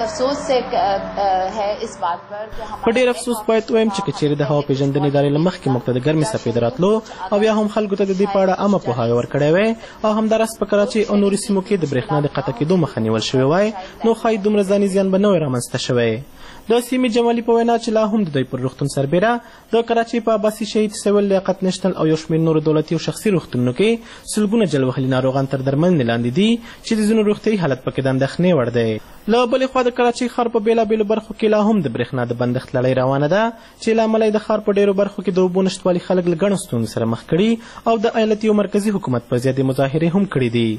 په ډېر افسوس باید ووایم چې که چیرې د هوا پیژندنې ادارې له مخکې موږ ته د ګرمۍ څپې د راتلو او یا هم خلکو ته د دې په اړه عامه پوهاوی ورکړی وی او همداراز په کراچۍ او نورو سیمو کې د برېښنا د قطع کېدو مخه نیول شوې وای نو ښایي دومره ځاني زیان به نه وای رامنځته شوی. د سیمې جمالي په وینا چې لا هم د دوی پر روغتون سربېره د کراچۍ په عباسي شهید سویل لیاقت نشنل او یو شمېر نورو دولتي او شخصي روغتونونو کې سلګونه جل وهلي ناروغان تر درملنې لاندې دي چې د ځینو روغتیایي حالت پکې د اندېښنې وړ دی. له بلې خوا د کراچۍ ښار په بېلابېلو برخو کې لا هم د برېښنا د بندښت لړۍ روانه ده چې له امله یې د ښار په ډېرو برخو کې د اوبو نشتوالي خلک له ګڼو ستونزو سره مخ کړي او د ایالتي او مرکزي حکومت پر ضد یې مظاهرې هم کړي دي.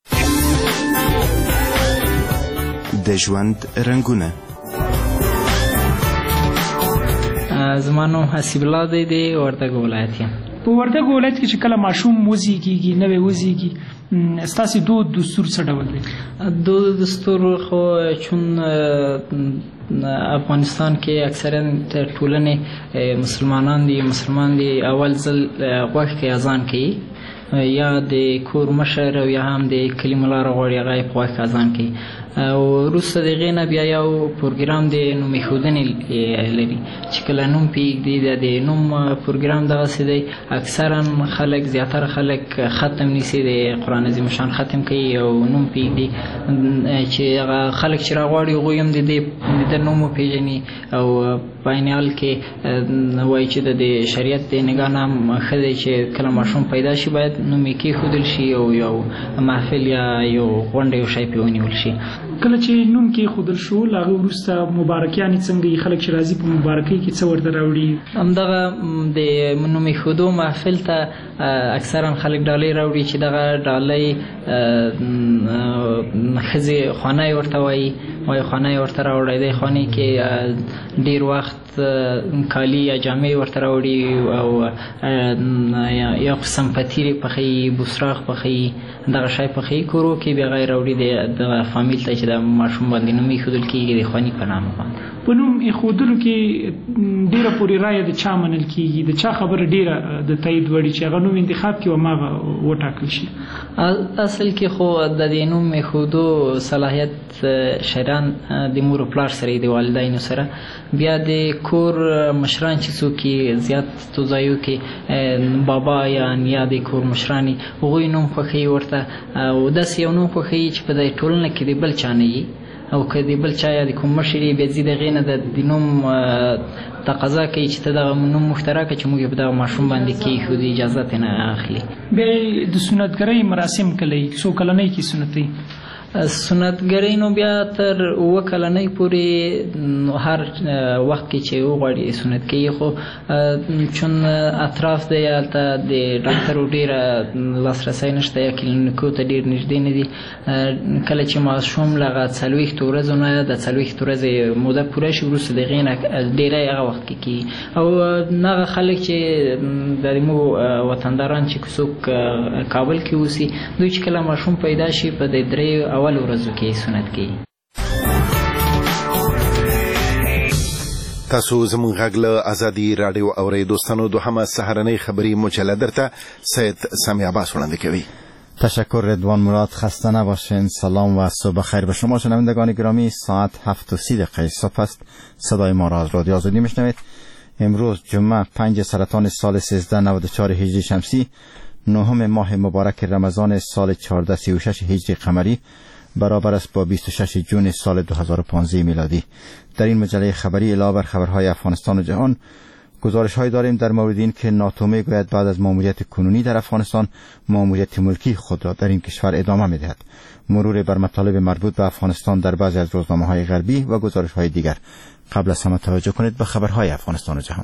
د ژوند رنګونه زما نوم حسیب الله دی د وردګو ولایت یم. په وردګو ولایت کې چې کله ماشوم وزیږي نوی وزیږي ستاسې دود دستور څه ډول دی؟ دود دستور خو چون افغانستان کې اکثرا ټولنې مسلمانان دي مسلمان دي اول ځل غوږ کې اذان کوي یا د کور مشر او یا هم د کلي ملا راغواړي هغه یې په غوږ کې اذان کوي او وروسته د هغې نه بیا یو پروګرام د نوم ایښودنې لري چې کله نوم پرېږدي د نوم پروګرام دغسې دی اکثرا خلک زیاتره خلک ختم نیسي د قرآن عظیم شان ختم کوي او نوم پرېږدي چې هغه خلک چې راغواړي هغوی هم د دې د نوم وپېژني او په عین حال کې وایي چې د شریعت د نګاه نه هم ښه دی چې کله ماشوم پیدا شي باید نوم یې کېښودل شي او یو محفل یا یو غونډه یو شی پرې ونیول شي. کله چې نوم کېښودل شو له هغې وروسته مبارکیانې څنګه یي خلک چې راځي په مبارکۍ کې څه ورته راوړي؟ همدغه د نوم ایښودو محفل ته اکثرا خلک ډالۍ راوړي چې دغه ډالۍ ښځې خوانی ورته وایي وایي خوانی ورته راوړی دی. خوانی کې ډېر وخت کالي یا جامې ورته راوړي او یا قسم پتیرې پخوي بوسراغ پخوي دغه شی پخوي کورو کې بیا هغه یې راوړي د فامیل ته چې د ماشوم باندې نوم ایښودل کېږي د خواني په نامه باندې. په نوم ایښودلو کې ډېره پورې رایه د چا منل کېږي؟ د چا خبره ډېره د تایید وړي چې هغه نوم انتخاب کړي او هماغه وټاکل شي؟ اصل کې خو د دې نوم ایښودو صلاحیت شریان د مور و پلار سره د والدینو سره بیا د کور مشران چې څوک زیات ځایو کې بابا یا نیا د کور مشرانې هغوی نوم خوښوي ورته او داسې یو نوم خوښوي چې په دې ټولنه کې د بل چا نه وي او که د بل چا یا د کوم مشر یې بیا ځي د هغې نه د نوم تقاضا کوي چې ته دغه نوم مخترع کړه چې موږ یې په دغه ماشوم باندې کېښودو اجازه ترې نه اخلي. بیا د سنتګرۍ مراسم کله یي؟ څو کلنۍ کې سنت وي؟ سنتګرۍ نو بیا تر اوه کلنۍ پورې هر وخت کې چې وغواړي سنت کوي، خو چون اطراف دی هلته د ډاکټرو ډېره لاسرسی نشته یا کلینیکو ته ډېر نږدې نه دي. کله چې ماشوم له هغه څلوېښتو ورځو نه د څلوېښتو ورځې موده پوره شي وروسته د هغې نه ډېری هغه وخت کې کېږي. او هغه خلک چې د زموږ وطنداران چې څوک کابل کې اوسي دوی چې کله ماشوم پیدا شي په د درې اول ورځو کې سنت کوي. تاسو زموږ غږ له ازادي راډیو اورئ. دوستانو دوهمه سهارنۍ خبری مجله درته سید سامی عباس وړاندې کوي. تشکر رضوان مراد. خسته نباشین. سلام و صبح خیر به شما شنوندگان گرامی. ساعت هفت و سی دقیقه صبح است. صدای ما را از رادیو آزادی میشنوید. امروز جمعه پنج سرطان سال سیزده نود و چهار هجری شمسی، نهم ماه مبارک رمضان سال چهارده سی و شش هجری قمری، برابر است با بیست و شش جون سال دو هزار و پانزده میلادی. در این مجله خبری علاوه بر خبرهای افغانستان و جهان، گزارش‌هایی داریم در مورد این که ناتو میگوید بعد از ماموریت کنونی در افغانستان ماموریت ملکی خود را در این کشور ادامه میدهد. مرور بر مطالب مربوط به افغانستان در بعضی از روزنامه‌های غربی و گزارش‌های دیگر. قبل از همه توجه کنید به خبرهای افغانستان و جهان.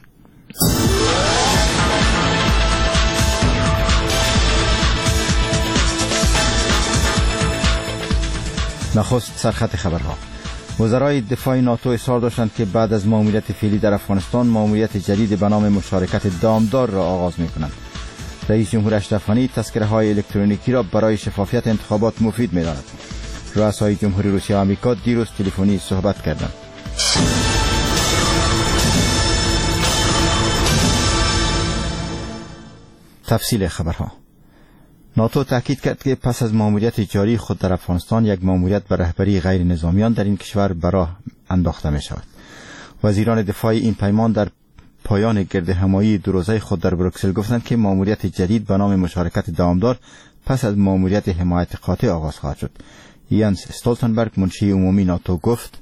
نخست سرخط خبرها. وزرای دفاع ناتو اصرار داشتند که بعد از ماموریت فعلی در افغانستان ماموریت جدید به نام مشارکت دامدار را آغاز می‌کنند. رئیس جمهور اشرف غنی تذکره‌های الکترونیکی را برای شفافیت انتخابات مفید می‌داند. رؤسای جمهوری روسیه و آمریکا دیروز تلفنی صحبت کردند. تفصیل خبرها. ناتو تاکید کرد که پس از ماموریت جاری خود در افغانستان یک ماموریت به رهبری غیر نظامیان در این کشور به راه انداخته می شود. وزیران دفاع این پیمان در پایان گرد همایی دو روزه خود در بروکسل گفتند که ماموریت جدید به نام مشارکت دامدار پس از ماموریت حمایت قاطع آغاز خواهد شد. یانس استولتنبرگ منشی عمومی ناتو گفت: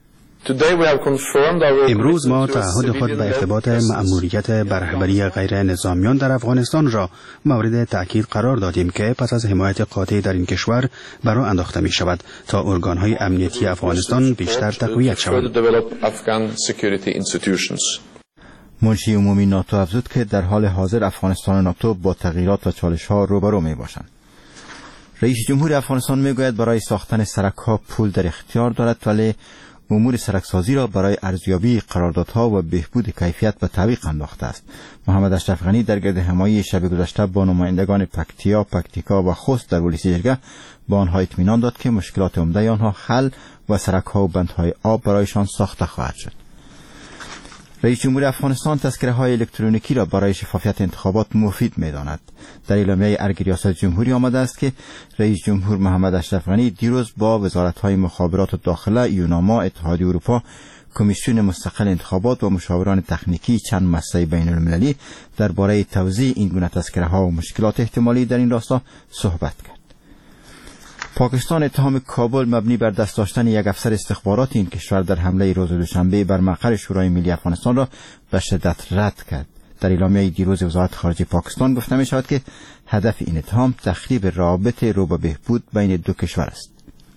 امروز ما تعهد خود به ارتباط مأموریت بر رهبری غیر نظامیان در افغانستان را مورد تأکید قرار دادیم که پس از حمایت قاطع در این کشور برای انداخته می شود تا ارگان‌های امنیتی افغانستان بیشتر تقویت شوند. منشی عمومی ناتو افزود که در حال حاضر افغانستان و ناتو با تغییرات و چالش‌ها روبرو می باشند. رئیس جمهور افغانستان می گوید برای ساختن سرک‌ها پول در اختیار دارد، ولی امور سرکسازی را برای ارزیابی قراردادها و بهبود کیفیت به تعویق انداخته است. محمد اشرف غنی در گرد همایی شب گذشته با نمایندگان پکتیا، پکتیکا و خوست در ولسی جرگه به آنها اطمینان داد که مشکلات عمده آنها حل و سرک‌ها و بندهای آب برایشان ساخته خواهد شد. رئیس جمهور افغانستان تذکره‌های الکترونیکی را برای شفافیت انتخابات مفید می‌داند. در اعلامیه ارگ ریاست جمهوری آمده است که رئیس جمهور محمد اشرف غنی دیروز با وزارت‌های مخابرات و داخله، یوناما، اتحادیه اروپا، کمیسیون مستقل انتخابات و مشاوران تکنیکی چند مسئله بین‌المللی درباره توزیع این گونه تذکره‌ها و مشکلات احتمالی در این راستا صحبت کرد. پاکستان اتهام کابل مبنی بر دست داشتن یک افسر استخبارات این کشور در حمله روز دوشنبه بر مقر شورای ملی افغانستان را به شدت رد کرد. در اعلامیه دیروز وزارت خارجه پاکستان گفته می شود که هدف این اتهام تخریب روابط رو به بهبود بین دو کشور است.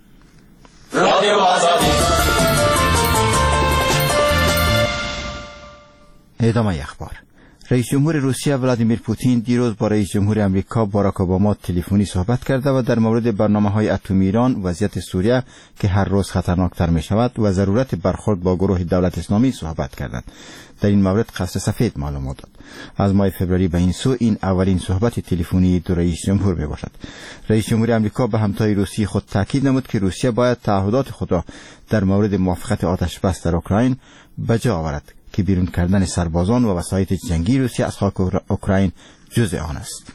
ادامه اخبار. رئیس جمهور روسیه ولادیمیر پوتین دیروز با رئیس جمهور امریکا باراک اوباما تلفنی صحبت کرده و در مورد برنامه‌های اتمی ایران، وضعیت سوریه که هر روز خطرناکتر می شود و ضرورت برخورد با گروه دولت اسلامی صحبت کردند. در این مورد قصر سفید معلومات داد. از ماه فوریه به این سو این اولین صحبت تلفنی دو رئیس جمهور می باشد. رئیس جمهور امریکا به همتای روسیه خود تاکید نمود که روسیه باید تعهدات خود را در مورد موافقت آتش بس در اوکراین به جا آورد که بیرون کردن سربازان و وسایط جنگی روسیه از خاک اوکراین جزء آن است.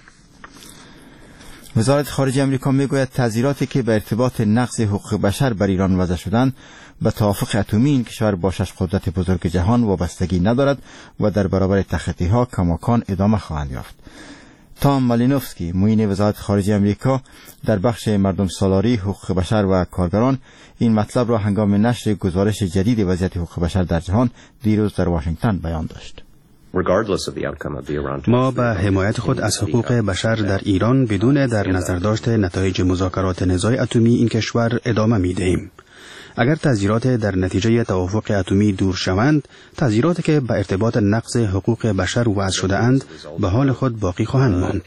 وزارت خارجه امریکا میگوید تعزیراتی که به ارتباط نقض حقوق بشر بر ایران وضع شدند به توافق اتمی این کشور با شش قدرت بزرگ جهان وابستگی ندارد و در برابر تخطی‌ها کماکان ادامه خواهند یافت. تام مالینوفسکی، معین وزارت خارجه امریکا در بخش مردم سالاری، حقوق بشر و کارگران، این مطلب را هنگام نشر گزارش جدید وضعیت حقوق بشر در جهان دیروز در واشنگتن بیان داشت. ما به حمایت خود از حقوق بشر در ایران بدون در نظر داشت نتایج مذاکرات نزاع اتمی این کشور ادامه می دهیم. اگر تغییرات در نتیجه توافق اتمی دور شوند، تغییراتی که به ارتباط نقض حقوق بشر وضع شده اند به حال خود باقی خواهند ماند.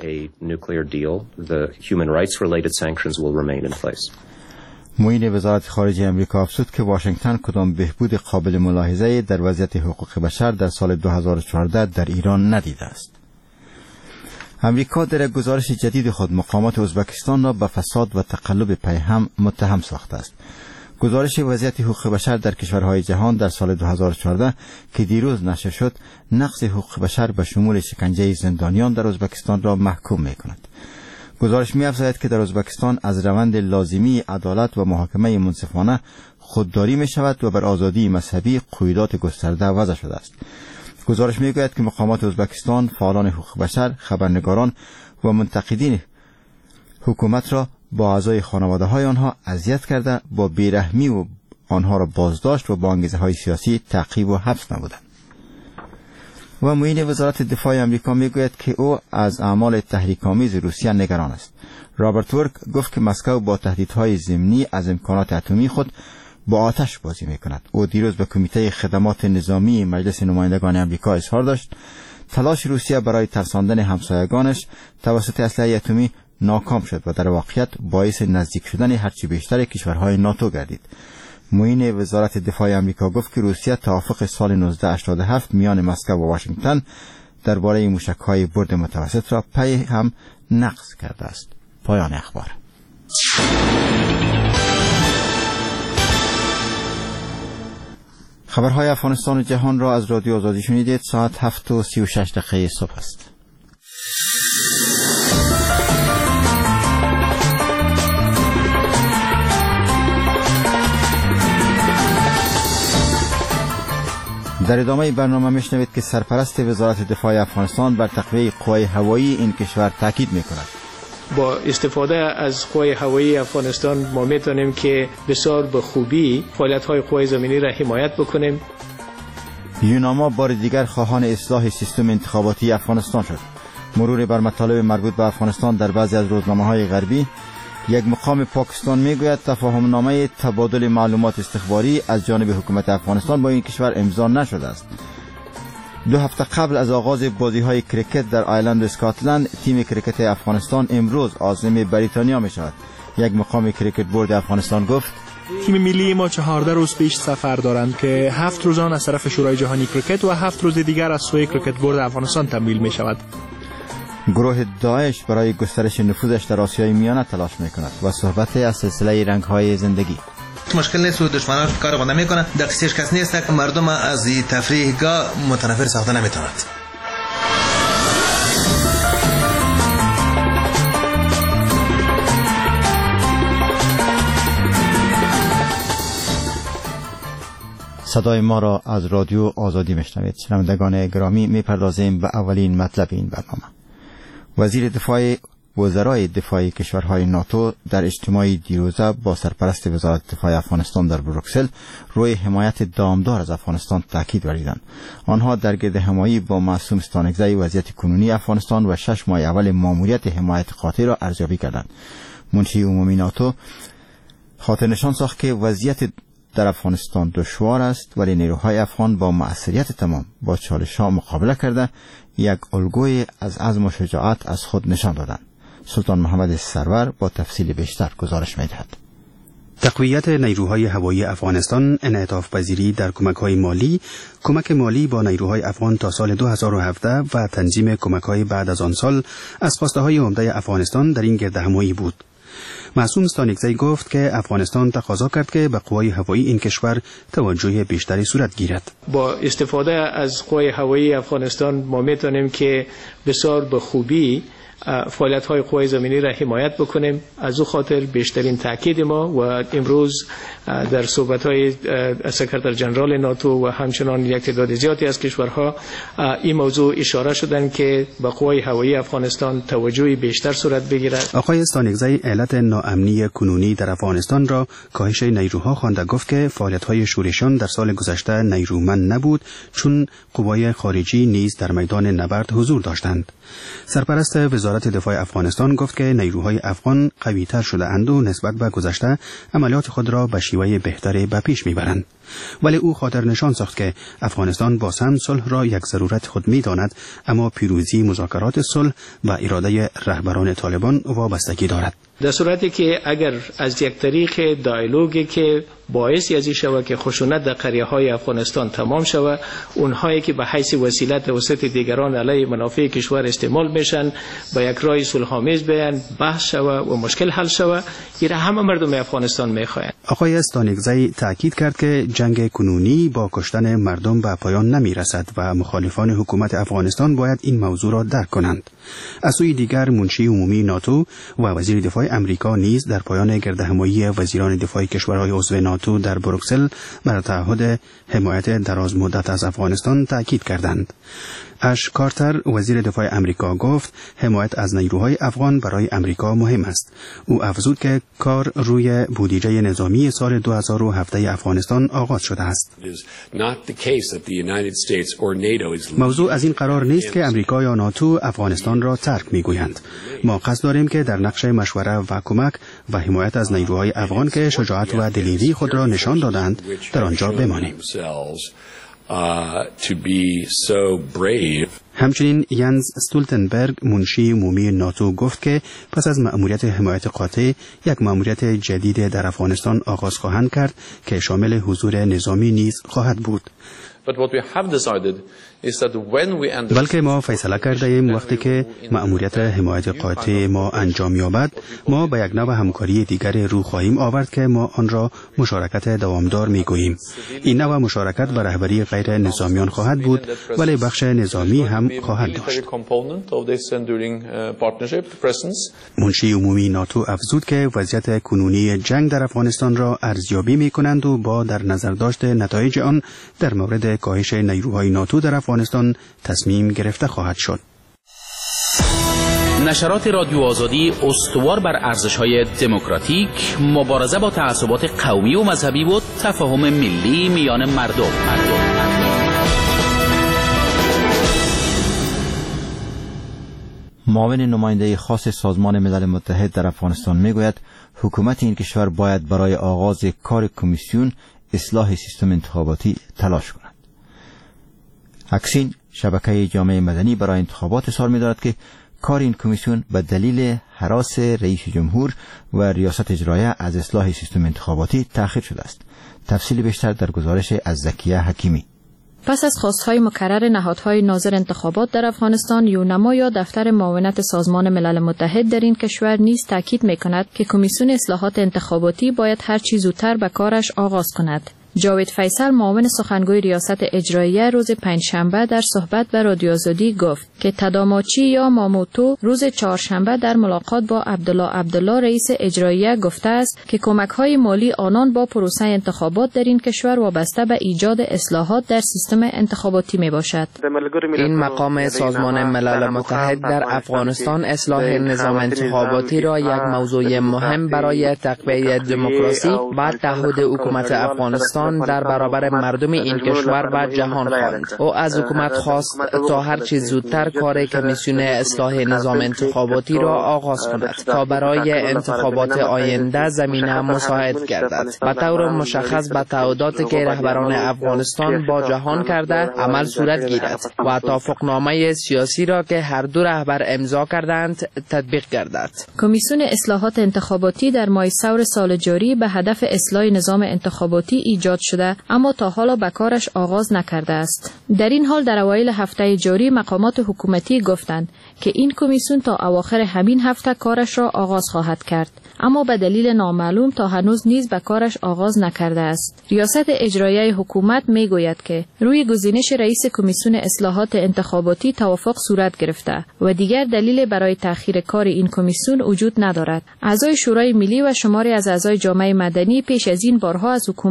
معین وزارت خارجه امریکا افزود که واشنگتن کدام بهبود قابل ملاحظه در وضعیت حقوق بشر در سال دو هزار و چهارده در ایران ندیده است. امریکا در گزارش جدید خود مقامات ازبکستان را به فساد و تقلب پیهم متهم ساخته است. گزارش وضعیت حقوق بشر در کشورهای جهان در سال دو هزار و چهارده که دیروز نشر شد، نقض حقوق بشر به شمول شکنجه زندانیان در ازبکستان را محکوم می کند. گزارش می افزاید که در ازبکستان از روند لازمی عدالت و محاکمه منصفانه خودداری می شود و بر آزادی مذهبی قیودات گسترده وضع شده است. گزارش می گوید که مقامات ازبکستان فعالان حقوق بشر، خبرنگاران و منتقدین حکومت را با اعضای خانواده های آنها اذیت کرده، با بیرحمی و آنها را بازداشت و با انگیزه های سیاسی تعقیب و حبس نمودند. و معین وزارت دفاع امریکا میگوید که او از اعمال تحریک‌آمیز روسیه نگران است. رابرت ورک گفت که مسکو با تهدیدهای ضمنی از امکانات اتمی خود با آتش بازی میکند. او دیروز به کمیته خدمات نظامی مجلس نمایندگان امریکا اظهار داشت تلاش روسیه برای ترساندن همسایگانش توسط اسلحه اتمی ناکام شد و در واقعیت باعث نزدیک شدن هرچی بیشتر کشورهای ناتو گردید. معین وزارت دفاع امریکا گفت که روسیه توافق سال نوزده هشتاد و هفت میان مسکو و واشنگتن درباره موشک‌های برد متوسط را پی هم نقض کرده است. پایان اخبار. خبرهای افغانستان و جهان را از رادیو آزادی شنیدید. ساعت هفت و سی و شش دقیقه صبح است. در ادامه برنامه میشنوید که سرپرست وزارت دفاع افغانستان بر تقویت قوای هوایی این کشور تاکید میکند. با استفاده از قوای هوایی افغانستان ما میتونیم که بسیار به خوبی فعالیت‌های قوای زمینی را حمایت بکنیم. یوناما بار دیگر خواهان اصلاح سیستم انتخاباتی افغانستان شد. مرور بر مطالب مربوط به افغانستان در بعضی از روزنامه‌های غربی، یک مقام پاکستان میگوید تفاهم نامه تبادل معلومات استخباری از جانب حکومت افغانستان با این کشور امضا نشده است. دو هفته قبل از آغاز بازی‌های کرکت در آیلند اسکاتلند، تیم کرکت افغانستان امروز عازم بریتانیا می شود. یک مقام کرکت بورد افغانستان گفت تیم ملی ما چهارده روز پیش سفر دارند که هفت روزان از طرف شورای جهانی کرکت و هفت روز دیگر از سوی کرکت بورد افغانستان تمویل می شود. گروه داعش برای گسترش نفوذش در آسیای میانه تلاش میکند و صحبت از سلسله رنگ‌های زندگی. مشکل نیست و دشمنان کار خود نمیکنند. در قصهش کس نیست که مردم از تفریحگاه متنفر ساخته نمیتوند. صدای ما را از رادیو آزادی میشنوید. شنوندگان گرامی، میپردازیم به اولین مطلب این برنامه. وزیر دفاع وزرای دفاعی کشورهای ناتو در اجتماعی دیروزه با سرپرست وزارت دفاع افغانستان در بروکسل روی حمایت دامدار از افغانستان تاکید ورزیدند. آنها در گرد همایی با معصوم ستانکزی وضعیت کنونی افغانستان و شش ماه اول ماموریت حمایت قاطع را ارزیابی کردند. منشی عمومی ناتو خاطر نشان ساخت که وضعیت در افغانستان دشوار است، ولی نیروهای افغان با مأثریت تمام با چالش‌ها مقابله کرده یک الگوی از عزم و شجاعت از خود نشان دادند. سلطان محمد سرور با تفصیل بیشتر گزارش می‌دهد. تقویت نیروهای هوایی افغانستان، انعطاف پذیری در کمک‌های مالی، کمک مالی با نیروهای افغان تا سال دو هزار و هفده و تنظیم کمک‌های بعد از آن سال از خواسته‌های عمده افغانستان در این گردهمایی بود. معصوم ستانکزی گفت که افغانستان تقاضا کرد که به قوای هوایی این کشور توجه بیشتری صورت گیرد. با استفاده از قوای هوایی افغانستان ما میتونیم که بسیار به خوبی فعالیت‌های قوای زمینی را حمایت بکنیم. از او خاطر بیشترین تاکید ما و امروز در صحبت‌های سکرتر جنرال ناتو و همچنان یک تعداد زیادی از کشورها این موضوع اشاره شدند که به قوای هوایی افغانستان توجهی بیشتر صورت بگیرد. آقای ستانکزی اعلام علت ناامنی کنونی در افغانستان را کاهش نیروها خواند، گفت که فعالیت‌های شورشیان در سال گذشته نیرومند نبود چون قوای خارجی نیز در میدان نبرد حضور داشتند. سرپرست وزارت دفاع افغانستان گفت که نیروهای افغان قوی‌تر شده اند و نسبت به گذشته عملیات خود را به شیوه بهتری به پیش می‌برند. ولی او خاطر نشان ساخت که افغانستان باز هم صلح را یک ضرورت خود می‌داند، اما پیروزی مذاکرات صلح و اراده رهبران طالبان وابستگی دارد. در صورتی که اگر از یک طریق دیالوگی که باعث ازی شود که خشونت در قریه های افغانستان تمام شود، اونهایی که به حیث وسیله توسط دیگران علیه منافع کشور استعمال میشن به یک راه صلح‌آمیز بیان بحث شود و مشکل حل شود، این همه مردم افغانستان میخواهند. آقای استانگزی تاکید کرد که جنگ کنونی با کشتن مردم به پایان نمیرسد و مخالفان حکومت افغانستان باید این موضوع را درک کنند. از سوی دیگر منشی عمومی ناتو و وزیر دفاع امریکا نیز در پایان گردهمایی وزیران دفاع کشورهای عضو ناتو در بروکسل بر تعهد حمایت دراز مدت از افغانستان تاکید کردند. اش کارتر وزیر دفاع امریکا گفت حمایت از نیروهای افغان برای امریکا مهم است. او افزود که کار روی بودجه نظامی سال دو هزار و هفده افغانستان آغاز شده است. موضوع از این قرار نیست که امریکا یا ناتو افغانستان را ترک میگویند. ما قصد داریم که در نقش مشوره و کمک و حمایت از نیروهای افغان که شجاعت و دلیری خود را نشان دادند در آنجا بمانیم. Uh, to be so brave. همچنین ینز استولتنبرگ منشی عمومی ناتو گفت که پس از مأموریت حمایت قاطع یک مأموریت جدید در افغانستان آغاز خواهند کرد که شامل حضور نظامی نیز خواهد بود. بلکه ما فیصله کرده ایم وقتی که مأموریت حمایت قاطع ما انجام یابد، ما به یک نوع همکاری دیگر رو خواهیم آورد که ما آن را مشارکت دوامدار میگوییم. این نوع مشارکت و رهبری غیر نظامیان خواهد بود، ولی بخش نظامی هم خواهد داشت. منشی عمومی ناتو افزود که وضعیت کنونی جنگ در افغانستان را ارزیابی میکنند و با در نظر داشت نتایج آن در مورد کاهش نیروهای ناتو در افغانستان تصمیم گرفته خواهد شد. نشرات رادیو آزادی استوار بر ارزش‌های دموکراتیک، مبارزه با تعصبات قومی و مذهبی و تفاهم ملی میان مردم. مردم. معاون نماینده خاص سازمان ملل متحد در افغانستان میگوید حکومت این کشور باید برای آغاز کار کمیسیون اصلاح سیستم انتخاباتی تلاش کند. اکسین شبکه جامعه مدنی برای انتخابات اظهار می‌دارد که کار این کمیسیون به دلیل هراس رئیس جمهور و ریاست اجرایه از اصلاح سیستم انتخاباتی تأخیر شده است. تفصیل بیشتر در گزارش از زکیه حکیمی. پس از خواستهای مکرر نهادهای ناظر انتخابات در افغانستان، یونما یا دفتر معاونت سازمان ملل متحد در این کشور نیز تاکید می‌کند که کمیسیون اصلاحات انتخاباتی باید هر چه زودتر به کارش آغاز کند. جاوید فیصل معاون سخنگوی ریاست اجراییه روز پنجشنبه در صحبت به رادیو آزادی گفت که تداماچی یا ماموتو روز چهارشنبه در ملاقات با عبدالله عبدالله رئیس اجراییه گفته است که کمک‌های مالی آنان با پروسه انتخابات در این کشور وابسته به ایجاد اصلاحات در سیستم انتخاباتی میباشد. این مقام سازمان ملل متحد در افغانستان اصلاح نظام انتخاباتی را یک موضوع مهم برای تقویت دموکراسی و تعهد حکومت افغانستان در برابر مردم این کشور و جهان خواند. او از حکومت خواست تا هر چیز زودتر کار کمیسیون اصلاح نظام انتخاباتی را آغاز کند تا برای انتخابات آینده زمینه مساعد گردد. به طور مشخص به تعهداتی که رهبران افغانستان با جهان کرده عمل صورت گیرد و توافقنامه سیاسی را که هر دو رهبر امضا کردند تطبیق گردد. کمیسیون اصلاحات انتخاباتی در ماه ثور سال جاری به هدف اصلاح نظام انتخاباتی ایجاد شده، اما تا حالا به کارش آغاز نکرده است. در این حال در اوایل هفته جاری مقامات حکومتی گفتند که این کمیسیون تا اواخر همین هفته کارش را آغاز خواهد کرد، اما به دلیل نامعلوم تا هنوز نیز به کارش آغاز نکرده است. ریاست اجراییه حکومت میگوید که روی گزینش رئیس کمیسیون اصلاحات انتخاباتی توافق صورت گرفته و دیگر دلیل برای تأخیر کار این کمیسیون وجود ندارد. اعضای شورای ملی و شماری از اعضای جامعه مدنی پیش از این بارها از حکومت افغانستان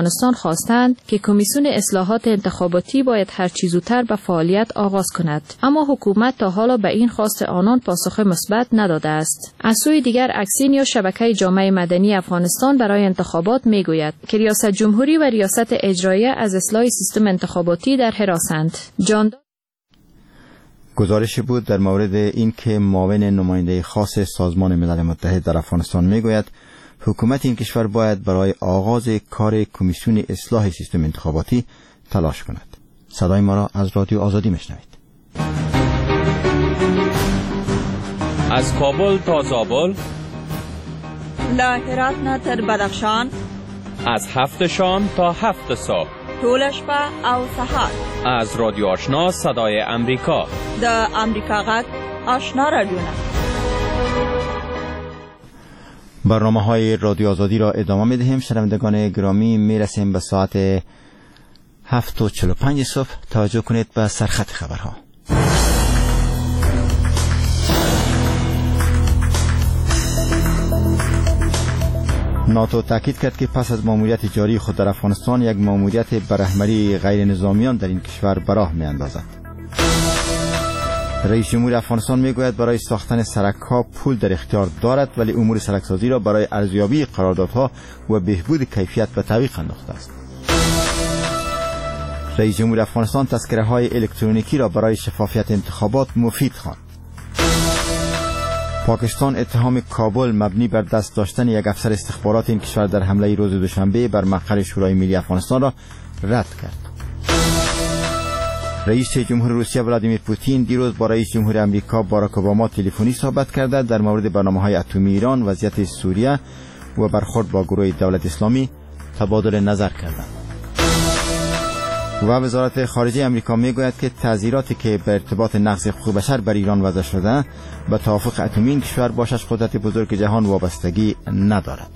افغانستان خواستند که کمیسیون اصلاحات انتخاباتی باید هر چه زودتر به فعالیت آغاز کند، اما حکومت تا حالا به این خواست آنان پاسخ مثبت نداده است. از سوی دیگر اکسین یا شبکه جامعه مدنی افغانستان برای انتخابات میگوید که ریاست جمهوری و ریاست اجراییه از اصلاح سیستم انتخاباتی در حراسند. جان گزارشی بود در مورد این که معاون نماینده خاص سازمان ملل متحد در افغانستان میگوید حکومت این کشور باید برای آغاز کار کمیسیون اصلاح سیستم انتخاباتی تلاش کند. صدای ما را از رادیو آزادی میشنوید. از کابل تا زابل، له هرات نه تر بدخشان، از هفت شام تا هفت صبح، ټول شپه او سهار، از رادیو آشنا صدای امریکا، د امریکا غږ آشنا رادیوونه. برنامه های رادیو آزادی را ادامه می دهیم. شنوندگان گرامی، می رسیم به ساعت هفت و چهل و پنج صبح. توجه کنید به سرخط خبرها. ناتو تاکید کرد که پس از ماموریت جاری خود در افغانستان یک ماموریت بر رهبری غیر نظامیان در این کشور به راه می اندازد. رئیس جمهور افغانستان می گوید برای ساختن سرک‌ها پول در اختیار دارد، ولی امور سرکسازی را برای ارزیابی قراردادها و بهبود کیفیت به تعویق انداخته است. رئیس جمهور افغانستان تذکره‌های الکترونیکی را برای شفافیت انتخابات مفید خواند. پاکستان اتهام کابل مبنی بر دست داشتن یک افسر استخبارات این کشور در حمله روز دوشنبه بر مقر شورای ملی افغانستان را رد کرد. رئیس جمهور روسیه ولادیمیر پوتین دیروز با رئیس جمهور امریکا باراک اوباما تلفنی صحبت کرده، در مورد برنامه‌های اتمی ایران، وضعیت سوریه و برخورد با گروه دولت اسلامی تبادل نظر کردند. و وزارت خارجه امریکا میگوید که تعزیراتی که به ارتباط نقض حقوق بشر بر ایران وضع شده به توافق اتمی این کشور با شش قدرت بزرگ جهان وابستگی ندارد.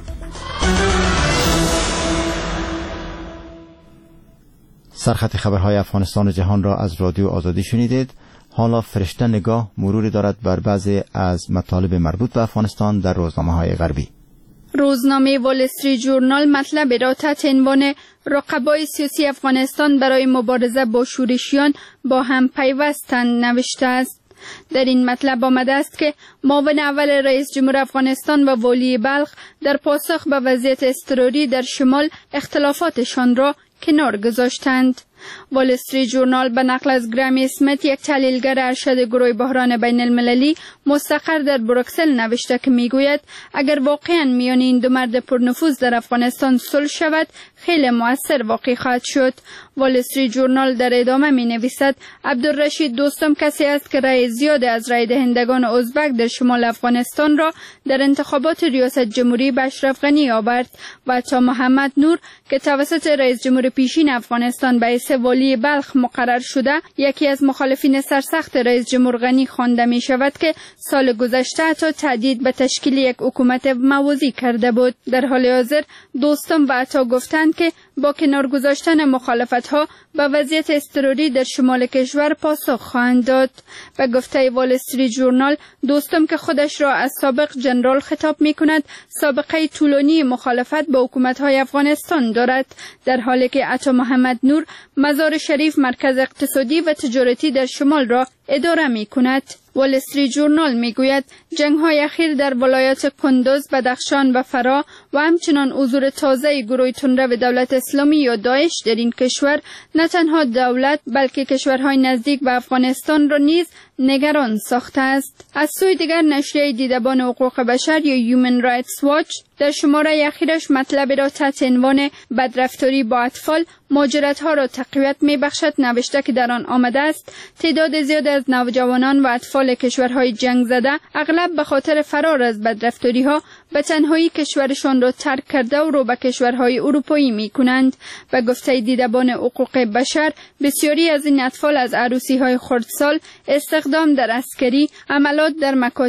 سرخط خبرهای افغانستان و جهان را از رادیو آزادی شنیدید. حالا فرشته نگاه مروری دارد بر بعضی از مطالب مربوط به افغانستان در روزنامه‌های غربی. روزنامه وال استریت ژورنال مطلب را تحت عنوان رقبای سیاسی افغانستان برای مبارزه با شورشیان با هم پیوستند نوشته است. در این مطلب آمده است که معاون اول رئیس جمهور افغانستان و والی بلخ در پاسخ به وضعیت اضطراری در شمال اختلافاتشان را کنار گذاشتند. وال استریت ژورنال به نقل از گرامی اسمیت، یک تحلیلگر ارشد گروه بحران بین المللی مستقر در بروکسل نوشته که میگوید اگر واقعا میان این دو مرد پرنفوذ در افغانستان صلح شود خیلی مؤثر واقع خواهد شد. وال استریت ژورنال در ادامه می نویسد عبدالرشید دوستم کسی است که رأی زیاد از رأی دهندگان ازبک در شمال افغانستان را در انتخابات ریاست جمهوری به اشرف غنی آورد و عطا محمد نور که توسط رئیس جمهور پیشین افغانستان به حیث والی بلخ مقرر شده یکی از مخالفین سرسخت رئیس جمهور غنی خوانده می شود که سال گذشته حتی تهدید به تشکیل یک حکومت موازی کرده بود. در حال حاضر دوستم و عطا گفتند که با کنار گذاشتن مخالفت‌ها به وضعیت اضطراری در شمال کشور پاسخ خواهند داد. به گفته وال استریت ژورنال، دوستم که خودش را از سابق جنرال خطاب می‌کند، سابقه طولانی مخالفت با حکومت‌های افغانستان دارد، در حالی که عطا محمد نور مزار شریف مرکز اقتصادی و تجارتی در شمال را اداره می‌کند. وال استریت ژورنال میگوید جنگ‌های اخیر در ولایات کندوز، بدخشان و فرا و همچنان حضور تازه گروه تندرو دولت اسلامی یا داعش در این کشور نه تنها دولت بلکه کشورهای نزدیک به افغانستان را نیز نگران ساخته است. از سوی دیگر نشریه دیدبان حقوق بشر یا هیومن رایتس واچ در شماره اخیرش مطلب را تحت عنوان بدرفتاری با اطفال مهاجرت‌ها را تقویت می‌بخشد نوشته که در آن آمده است تعداد زیاد از نوجوانان و اطفال کشورهای جنگ زده اغلب به خاطر فرار از بدرفتاری‌ها به تنهایی کشورشان را ترک کرده و رو به کشورهای اروپایی می‌کنند. به گفته دیدبان حقوق بشر بسیاری از این اطفال از عروسی‌های خردسال، استخدام در عسکری، عملات در مکاتب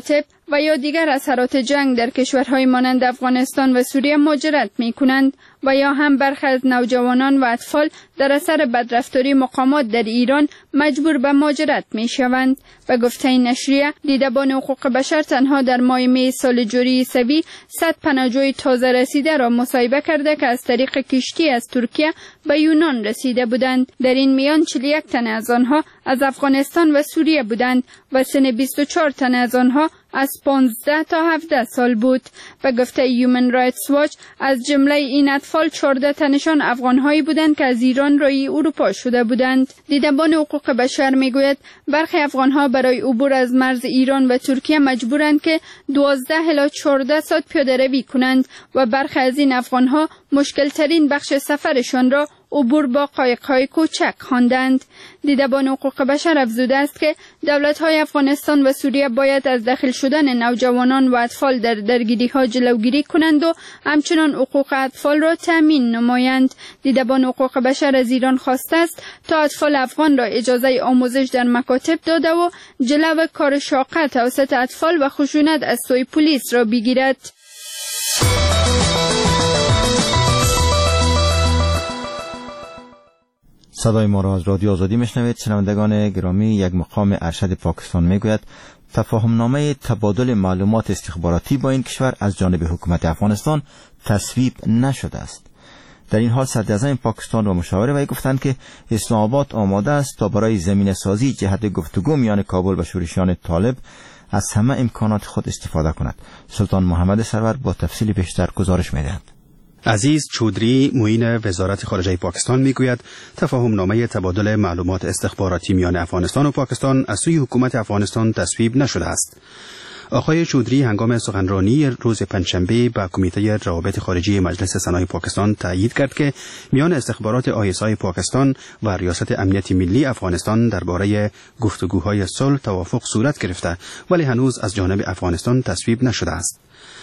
و یا دیگر اثرات جنگ در کشورهای مانند افغانستان و سوریه مهاجرت می کنند و یا هم برخی از نوجوانان و اطفال در اثر بدرفتاری مقامات در ایران مجبور به مهاجرت می شوند. به گفته نشریه، دیدبان حقوق بشر تنها در ماه می سال جاری سوی صد پناهجوی تازه رسیده را مصاحبه کرده که از طریق کشتی از ترکیه به یونان رسیده بودند. در این میان چهل و یک تن از آنها از افغانستان و سوریه بودند و سن بیست و چهار تن از آنها از پانزده تا هفده سال بود. به گفته هیومن رایتس واچ، از جمله این اطفال چهارده تنشان افغانهایی بودند که از ایران رای اروپا شده بودند. دیدبان حقوق بشر میگوید برخی افغانها برای عبور از مرز ایران و ترکیه مجبورند که دوازده الی چهارده ساعت پیاده روی کنند و برخی از این افغانها مشکل ترین بخش سفرشان را عبور با قایق‌های کوچک خواندند. دیدبان حقوق بشر افزوده است که دولت‌های افغانستان و سوریه باید از داخل شدن نوجوانان و اطفال در درگیری‌ها جلوگیری کنند و همچنان حقوق اطفال را تأمین نمایند. دیدبان حقوق بشر از ایران خواسته است تا اطفال افغان را اجازه آموزش در مکاتب داده و جلو کار شاق توسط اطفال و خشونت از سوی پلیس را بگیرد. صدای ما را از رادیو آزادی میشنوید. شنوندگان گرامی، یک مقام ارشد پاکستان میگوید تفاهم نامه تبادل معلومات استخباراتی با این کشور از جانب حکومت افغانستان تصویب نشده است. در این حال صدراعظم پاکستان و مشاور وی گفتند که اسلام آباد آماده است تا برای زمینه سازی جهت گفتگو میان کابل و شورشیان طالب از همه امکانات خود استفاده کند. سلطان محمد سرور با تفصیل بیشتر گزارش می‌دهد. عزیز چودری معین وزارت خارجه پاکستان میگوید تفاهم نامه تبادل معلومات استخباراتی میان افغانستان و پاکستان از سوی حکومت افغانستان تصویب نشده است. آقای چودری هنگام سخنرانی روز پنجشنبه با کمیته روابط خارجی مجلس سنای پاکستان تأیید کرد که میان استخبارات آی اس آی پاکستان و ریاست امنیت ملی افغانستان درباره گفتگوهای صلح توافق صورت گرفته ولی هنوز از جانب افغانستان تصویب نشده است.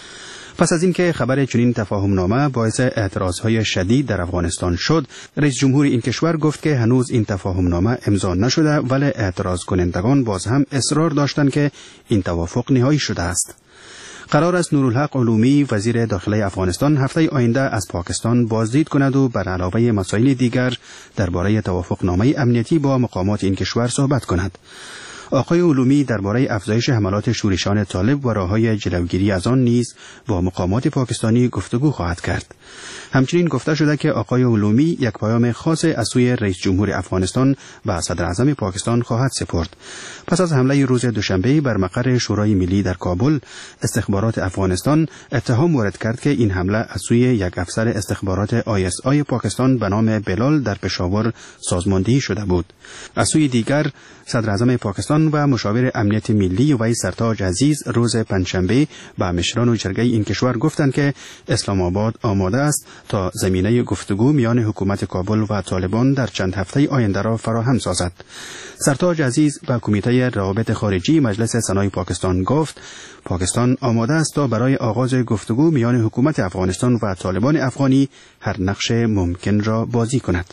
پس از اینکه خبر چنین تفاهم نامه باعث اعتراضهای شدید در افغانستان شد، رئیس جمهور این کشور گفت که هنوز این تفاهم نامه امضا نشده ولی اعتراض کنندگان باز هم اصرار داشتند که این توافق نهایی شده است. قرار است نورالحق علومی وزیر داخله افغانستان هفته آینده از پاکستان بازدید کند و بر علاوه مسائل دیگر درباره توافق نامه امنیتی با مقامات این کشور صحبت کند. آقای علومی درباره افزایش حملات شورشیان طالب و راههای جلوگیری از آن نیز با مقامات پاکستانی گفتگو خواهد کرد. همچنین گفته شده که آقای علومی یک پیام خاص از سوی رئیس جمهور افغانستان و صدر اعظم پاکستان خواهد سپرد. پس از حمله روز دوشنبه بر مقر شورای ملی در کابل، استخبارات افغانستان اتهام وارد کرد که این حمله از سوی یک افسر استخبارات آی اس آی پاکستان به نام بلال در پشاور سازماندهی شده بود. از سوی دیگر، صدر اعظم پاکستان و مشاور امنیت ملی وی سرتاج عزیز روز پنجشنبه به مشران و جرگه این کشور گفتند که اسلام آباد آماده است تا زمینه گفتگو میان حکومت کابل و طالبان در چند هفته آینده را فراهم سازد. سرتاج عزیز به کمیته روابط خارجی مجلس سنای پاکستان گفت پاکستان آماده است تا برای آغاز گفتگو میان حکومت افغانستان و طالبان افغانی هر نقش ممکن را بازی کند.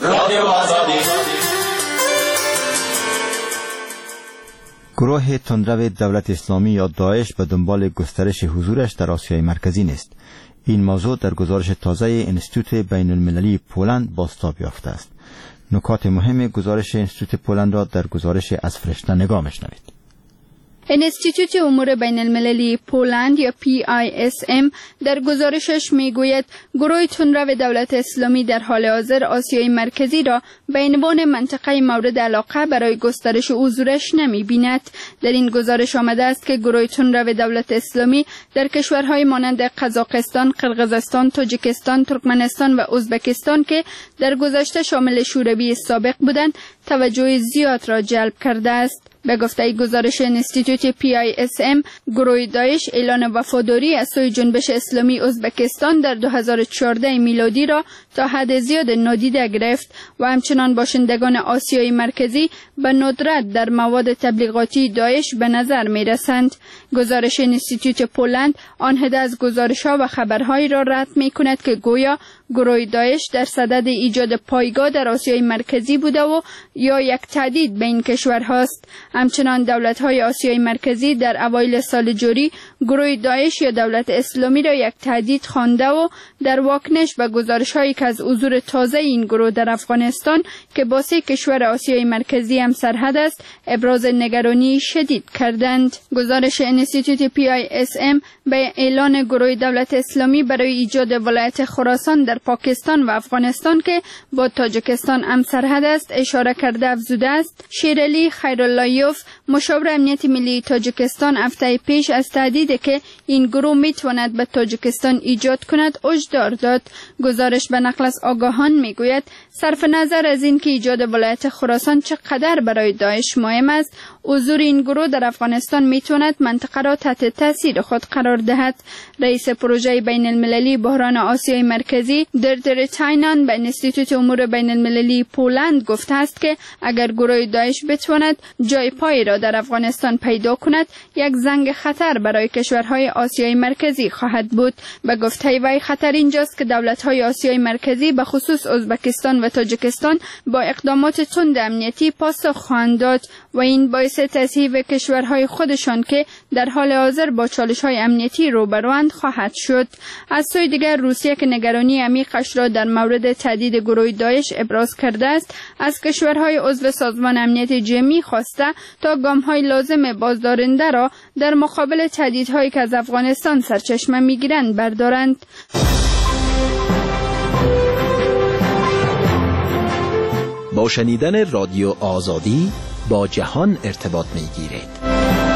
گروه تندرو دولت اسلامی یا داعش به دنبال گسترش حضورش در آسیای مرکزی نیست. این موضوع در گزارش تازه انستیتوت بین المللی پولند بازتاب یافته است. نکات مهم گزارش انستیتوت پولند را در گزارش از فرشته نگاه می‌شنوید. انستیتوت امور بین المللی پولند یا پی آی اس ام در گزارشش میگوید گروه تندرو دولت اسلامی در حال حاضر آسیای مرکزی را به عنوان منطقه مورد علاقه برای گسترش حضورش نمی‌بیند. در این گزارش آمده است که گروه تندرو دولت اسلامی در کشورهای مانند قزاقستان، قرقیزستان، تاجیکستان، ترکمنستان و ازبکستان که در گذشته شامل شوروی سابق بودند، توجه زیاد را جلب کرده است. به گفته گزارش انستیتوت پی آی اس ام، گروه داعش اعلان وفاداری از سوی جنبش اسلامی ازبکستان در دو هزار و چهارده میلادی را تا حد زیاد نادیده گرفت و همچنان باشندگان آسیای مرکزی به ندرت در مواد تبلیغاتی داعش به نظر می رسند. گزارش انستیتوت پولند آن حد از گزارش‌ها و خبرهایی را رد می کند که گویا گروه داعش در صدد ایجاد پایگاه در آسیای مرکزی بوده و یا یک تهدید به این کشور هاست. همچنان دولت‌های آسیای مرکزی در اوایل سال جاری گروه داعش یا دولت اسلامی را یک تهدید خوانده و در واکنش به گزارش‌هایی که از حضور تازه این گروه در افغانستان که با سه کشور آسیای مرکزی هم سرحد است ابراز نگرانی شدید کردند. گزارش انستیتوت پی آی اس ام به اعلان گروه دولت اسلامی برای ایجاد ولایت خراسان در پاکستان و افغانستان که با تاجیکستان هم سرحد است اشاره کرده افزوده است شیرعلی خیراللهیوف مشاور امنیت ملی تاجیکستان هفته پیش از تهدیدی که این گروه میتواند به تاجیکستان ایجاد کند هشدار داد. گزارش به نقل از آگاهان میگوید صرف نظر از اینکه ایجاد ولایت خراسان چقدر برای داعش مهم است حضور این گروه در افغانستان میتواند منطقه را تحت تاثیر خود قرار دهد. رئیس پروژه بین المللی بحران آسیای مرکزی دردر تاینان به انستیتوت امور بین المللی پولند گفته است که اگر گروه داعش بتواند جای پای را در افغانستان پیدا کند یک زنگ خطر برای کشورهای آسیای مرکزی خواهد بود. به گفته وی خطر اینجاست که دولت‌های آسیای مرکزی به خصوص ازبکستان و تاجیکستان با اقدامات تند امنیتی پاسخ خواهند داد و این باعث تضعیف کشورهای خودشان که در حال حاضر با چالش‌های امنیتی روبروند خواهد شد. از سوی دیگر روسیه که نگرانی عمیقش را در مورد تهدید گروه داعش ابراز کرده است از کشورهای عضو سازمان امنیت جمعی خواسته تا گام‌های لازم بازدارنده را در مقابل تهدیدهایی که از افغانستان سرچشمه می‌گیرند بردارند. با شنیدن رادیو آزادی با جهان ارتباط می‌گیرید.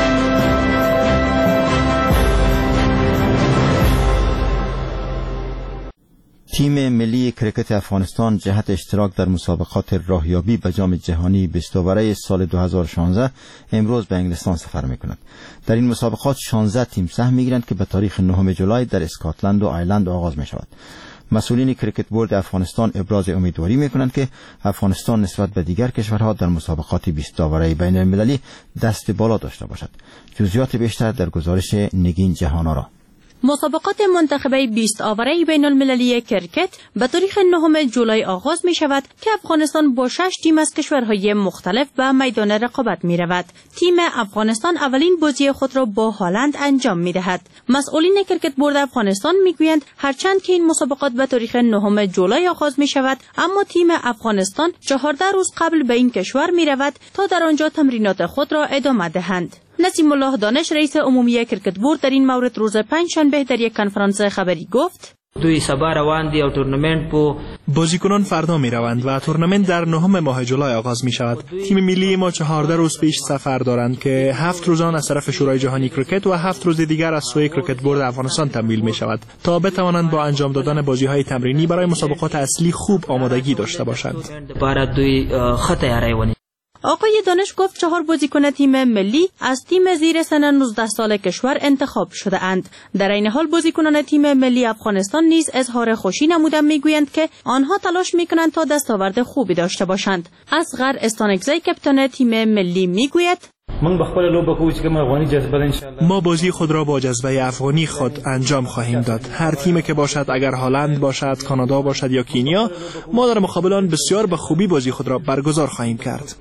تیم ملی کرکت افغانستان جهت اشتراک در مسابقات راهیابی به جام جهانی بیست اوره سال دو هزار و شانزده امروز به انگلستان سفر می‌کند. در این مسابقات شانزده تیم سهم می‌گیرند که به تاریخ نهم جولای در اسکاتلند و آیرلند آغاز می‌شود. مسئولین کرکت بورد افغانستان ابراز امیدواری می‌کنند که افغانستان نسبت به دیگر کشورها در مسابقات بیست اوره بین المللی دست بالا داشته باشد. جزئیات بیشتر در گزارش نگین جهان‌آرا. مسابقات منتخبه بیست آوره بین المللی کرکت به تاریخ نهم جولای آغاز می شود که افغانستان با شش تیم از کشورهای مختلف به میدان رقابت می رود. تیم افغانستان اولین بازی خود را با هلند انجام می دهد. مسئولین کرکت بورد افغانستان می گویند هرچند که این مسابقات به تاریخ نهم جولای آغاز می شود اما تیم افغانستان چهارده روز قبل به این کشور می رود تا در آنجا تمرینات خود را ادامه دهند. نسیم الله دانش رئیس عمومی کرکت بورد در این مورد روز پنجشنبه در یک کنفرانس خبری گفت دوی سبا روان دی او تورنمنت پو بازیکنان فردا می روند و تورنمنت در نهم ماه جولای آغاز می شود. تیم ملی ما چهارده روز پیش سفر دارند که هفت روز آن از طرف شورای جهانی کرکت و هفت روز دیگر از سوی کرکت بورد افغانستان تمویل می شود تا بتوانند با انجام دادن بازی های تمرینی برای مسابقات اصلی خوب آمادگی داشته باشند. آقای دانش گفت چهار بازیکن تیم ملی از تیم زیر سن نوزده سال کشور انتخاب شده اند. در این حال بازیکنان تیم ملی افغانستان نیز اظهار خوشی نموده میگویند که آنها تلاش میکنند تا دستاورد خوبی داشته باشند. اصغر استانکزی کاپیتان تیم ملی میگوید ما بازی خود را با جذبه افغانی خود انجام خواهیم داد. هر تیم که باشد، اگر هلند باشد، کانادا باشد یا کینیا، ما در مقابل آن بسیار به خوبی بازی خود را برگزار خواهیم کرد.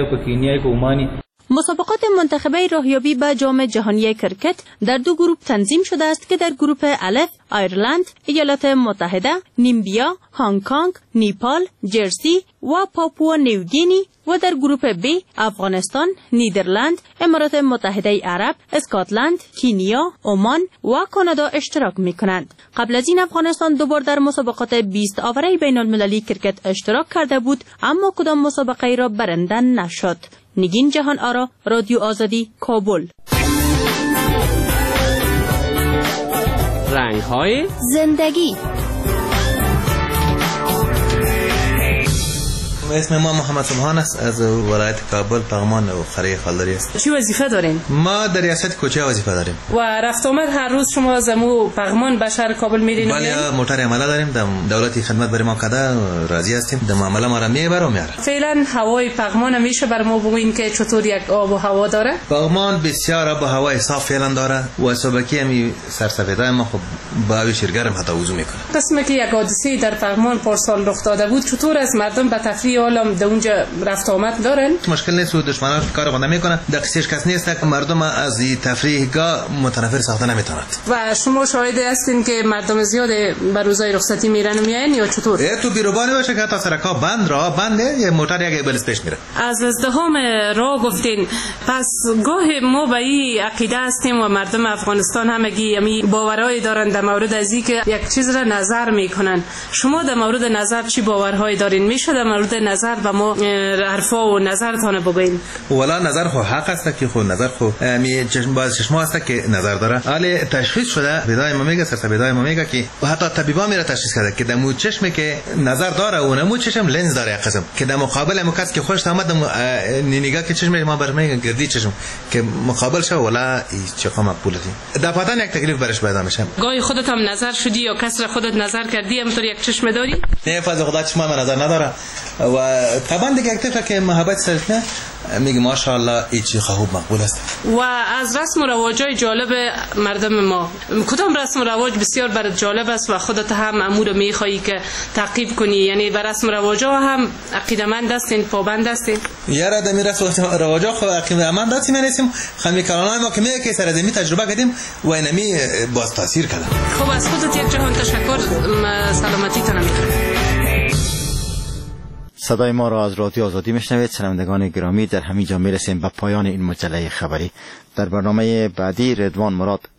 مسابقات منتخبه راهیابی به جام جهانی کرکت در دو گروه تنظیم شده است که در گروه الف ایرلند، ایالات متحده، نیمبیا، هنگ کنگ، نیپال، جرسی و پاپوا نیوگینی و در گروه بی افغانستان، نیدرلند، امارات متحده عرب، اسکاتلند، کینیا، عمان و کانادا اشتراک می‌کنند. قبل از این افغانستان دوبار در مسابقات بیست آوره بین المللی کرکت اشتراک کرده بود اما کدام مسابقه را برنده نشد. نگین جهان آرا، رادیو آزادی، کابل. رنگ‌های زندگی. اسم ما محمد سبحان است، از ولایت کابل، پغمان و قریه خالداری است. چی وظیفه دارین؟ ما در ریاست کوچه وظیفه داریم. و رفت آمد هر روز شما از مو پغمان به شهر کابل میرین؟ بله، موتر عمله داریم، دولتی خدمت برای ما کده، راضی هستیم، در معامله ما را میبره و میاره. فعلا هوای پغمان میشه بر ما بگوین که چطور یک آب و هوا داره؟ پغمان بسیار آب و هوای صاف فعلا داره و صبحکی هم سرسفیده ما خب با آب شیرگرم حتی وضو میکنه. قسمی که یک حادثه در پغمان پارسال رخ داده بود، چطور از مردم به تفریح حال در اونجا رفت آمد دارن. مشکل نیست و دشمنان کار خود نمیکنن. دقیقش کس نیست که مردم از این تفریحگاه متنفر ساخته نمیتونند. و شما شاهد هستین که مردم زیاد بر روزای رخصتی میرن و میاین یا چطور؟ تو بیروبانی باشه که تا سرکا بند راه بنده یه موتور یک بلس پیش میره. از ازدحام راه گفتین، پس گاه ما به این عقیده هستیم و مردم افغانستان همگی یمی باورهایی دارن در مورد از این که یک چیز را نظر میکنن. شما در مورد نظر چی باورهایی دارین؟ میشه در مورد نظر و ما حرفا و نظرتان بگین؟ والا نظر خو حق است که خود نظر خو می چشم باز چشم است که نظر داره. ولی تشخیص شده بدای ما میگه سر بدای ما میگه که حتی طبیبا میره تشخیص کرده که دمو چشمی که نظر داره و نمو چشم لنز داره قسم که در مقابل مو کس که خوش آمد نگاه که چشم ما برمی گردی چشم که مقابل شو ولا چقدر مقبول است. در پاتن یک تکلیف برش پیدا میشه. گاهی خودت هم نظر شدی یا کس را خودت نظر کردی همونطور یک چشم داری؟ نه فاز خدا چشم ما نظر نداره و طبعا دیگه یک طرف که محبت سرتنه میگه ماشاءالله ایچی خوب مقبول است. و از رسم و رواجای جالب مردم ما کدام رسم و رواج بسیار برات جالب است و خودت هم امور میخوایی که تعقیب کنی؟ یعنی بر رسم و رواجا هم عقیده‌مند هستین، پابند هستین؟ یاره در می رسم و رواجا خو عقیده‌مند هستیم نیستیم. خمی کلانای ما که میگه که سر زمین تجربه کردیم و اینمی باز تاثیر کرد. خب از خودت یک جهان تشکر. سلامتی تان میخوام. صدای ما را از رادیو آزادی میشنوید. شنوندگان گرامی، در همین جا میرسیم به پایان این مجله خبری. در برنامه بعدی رضوان مراد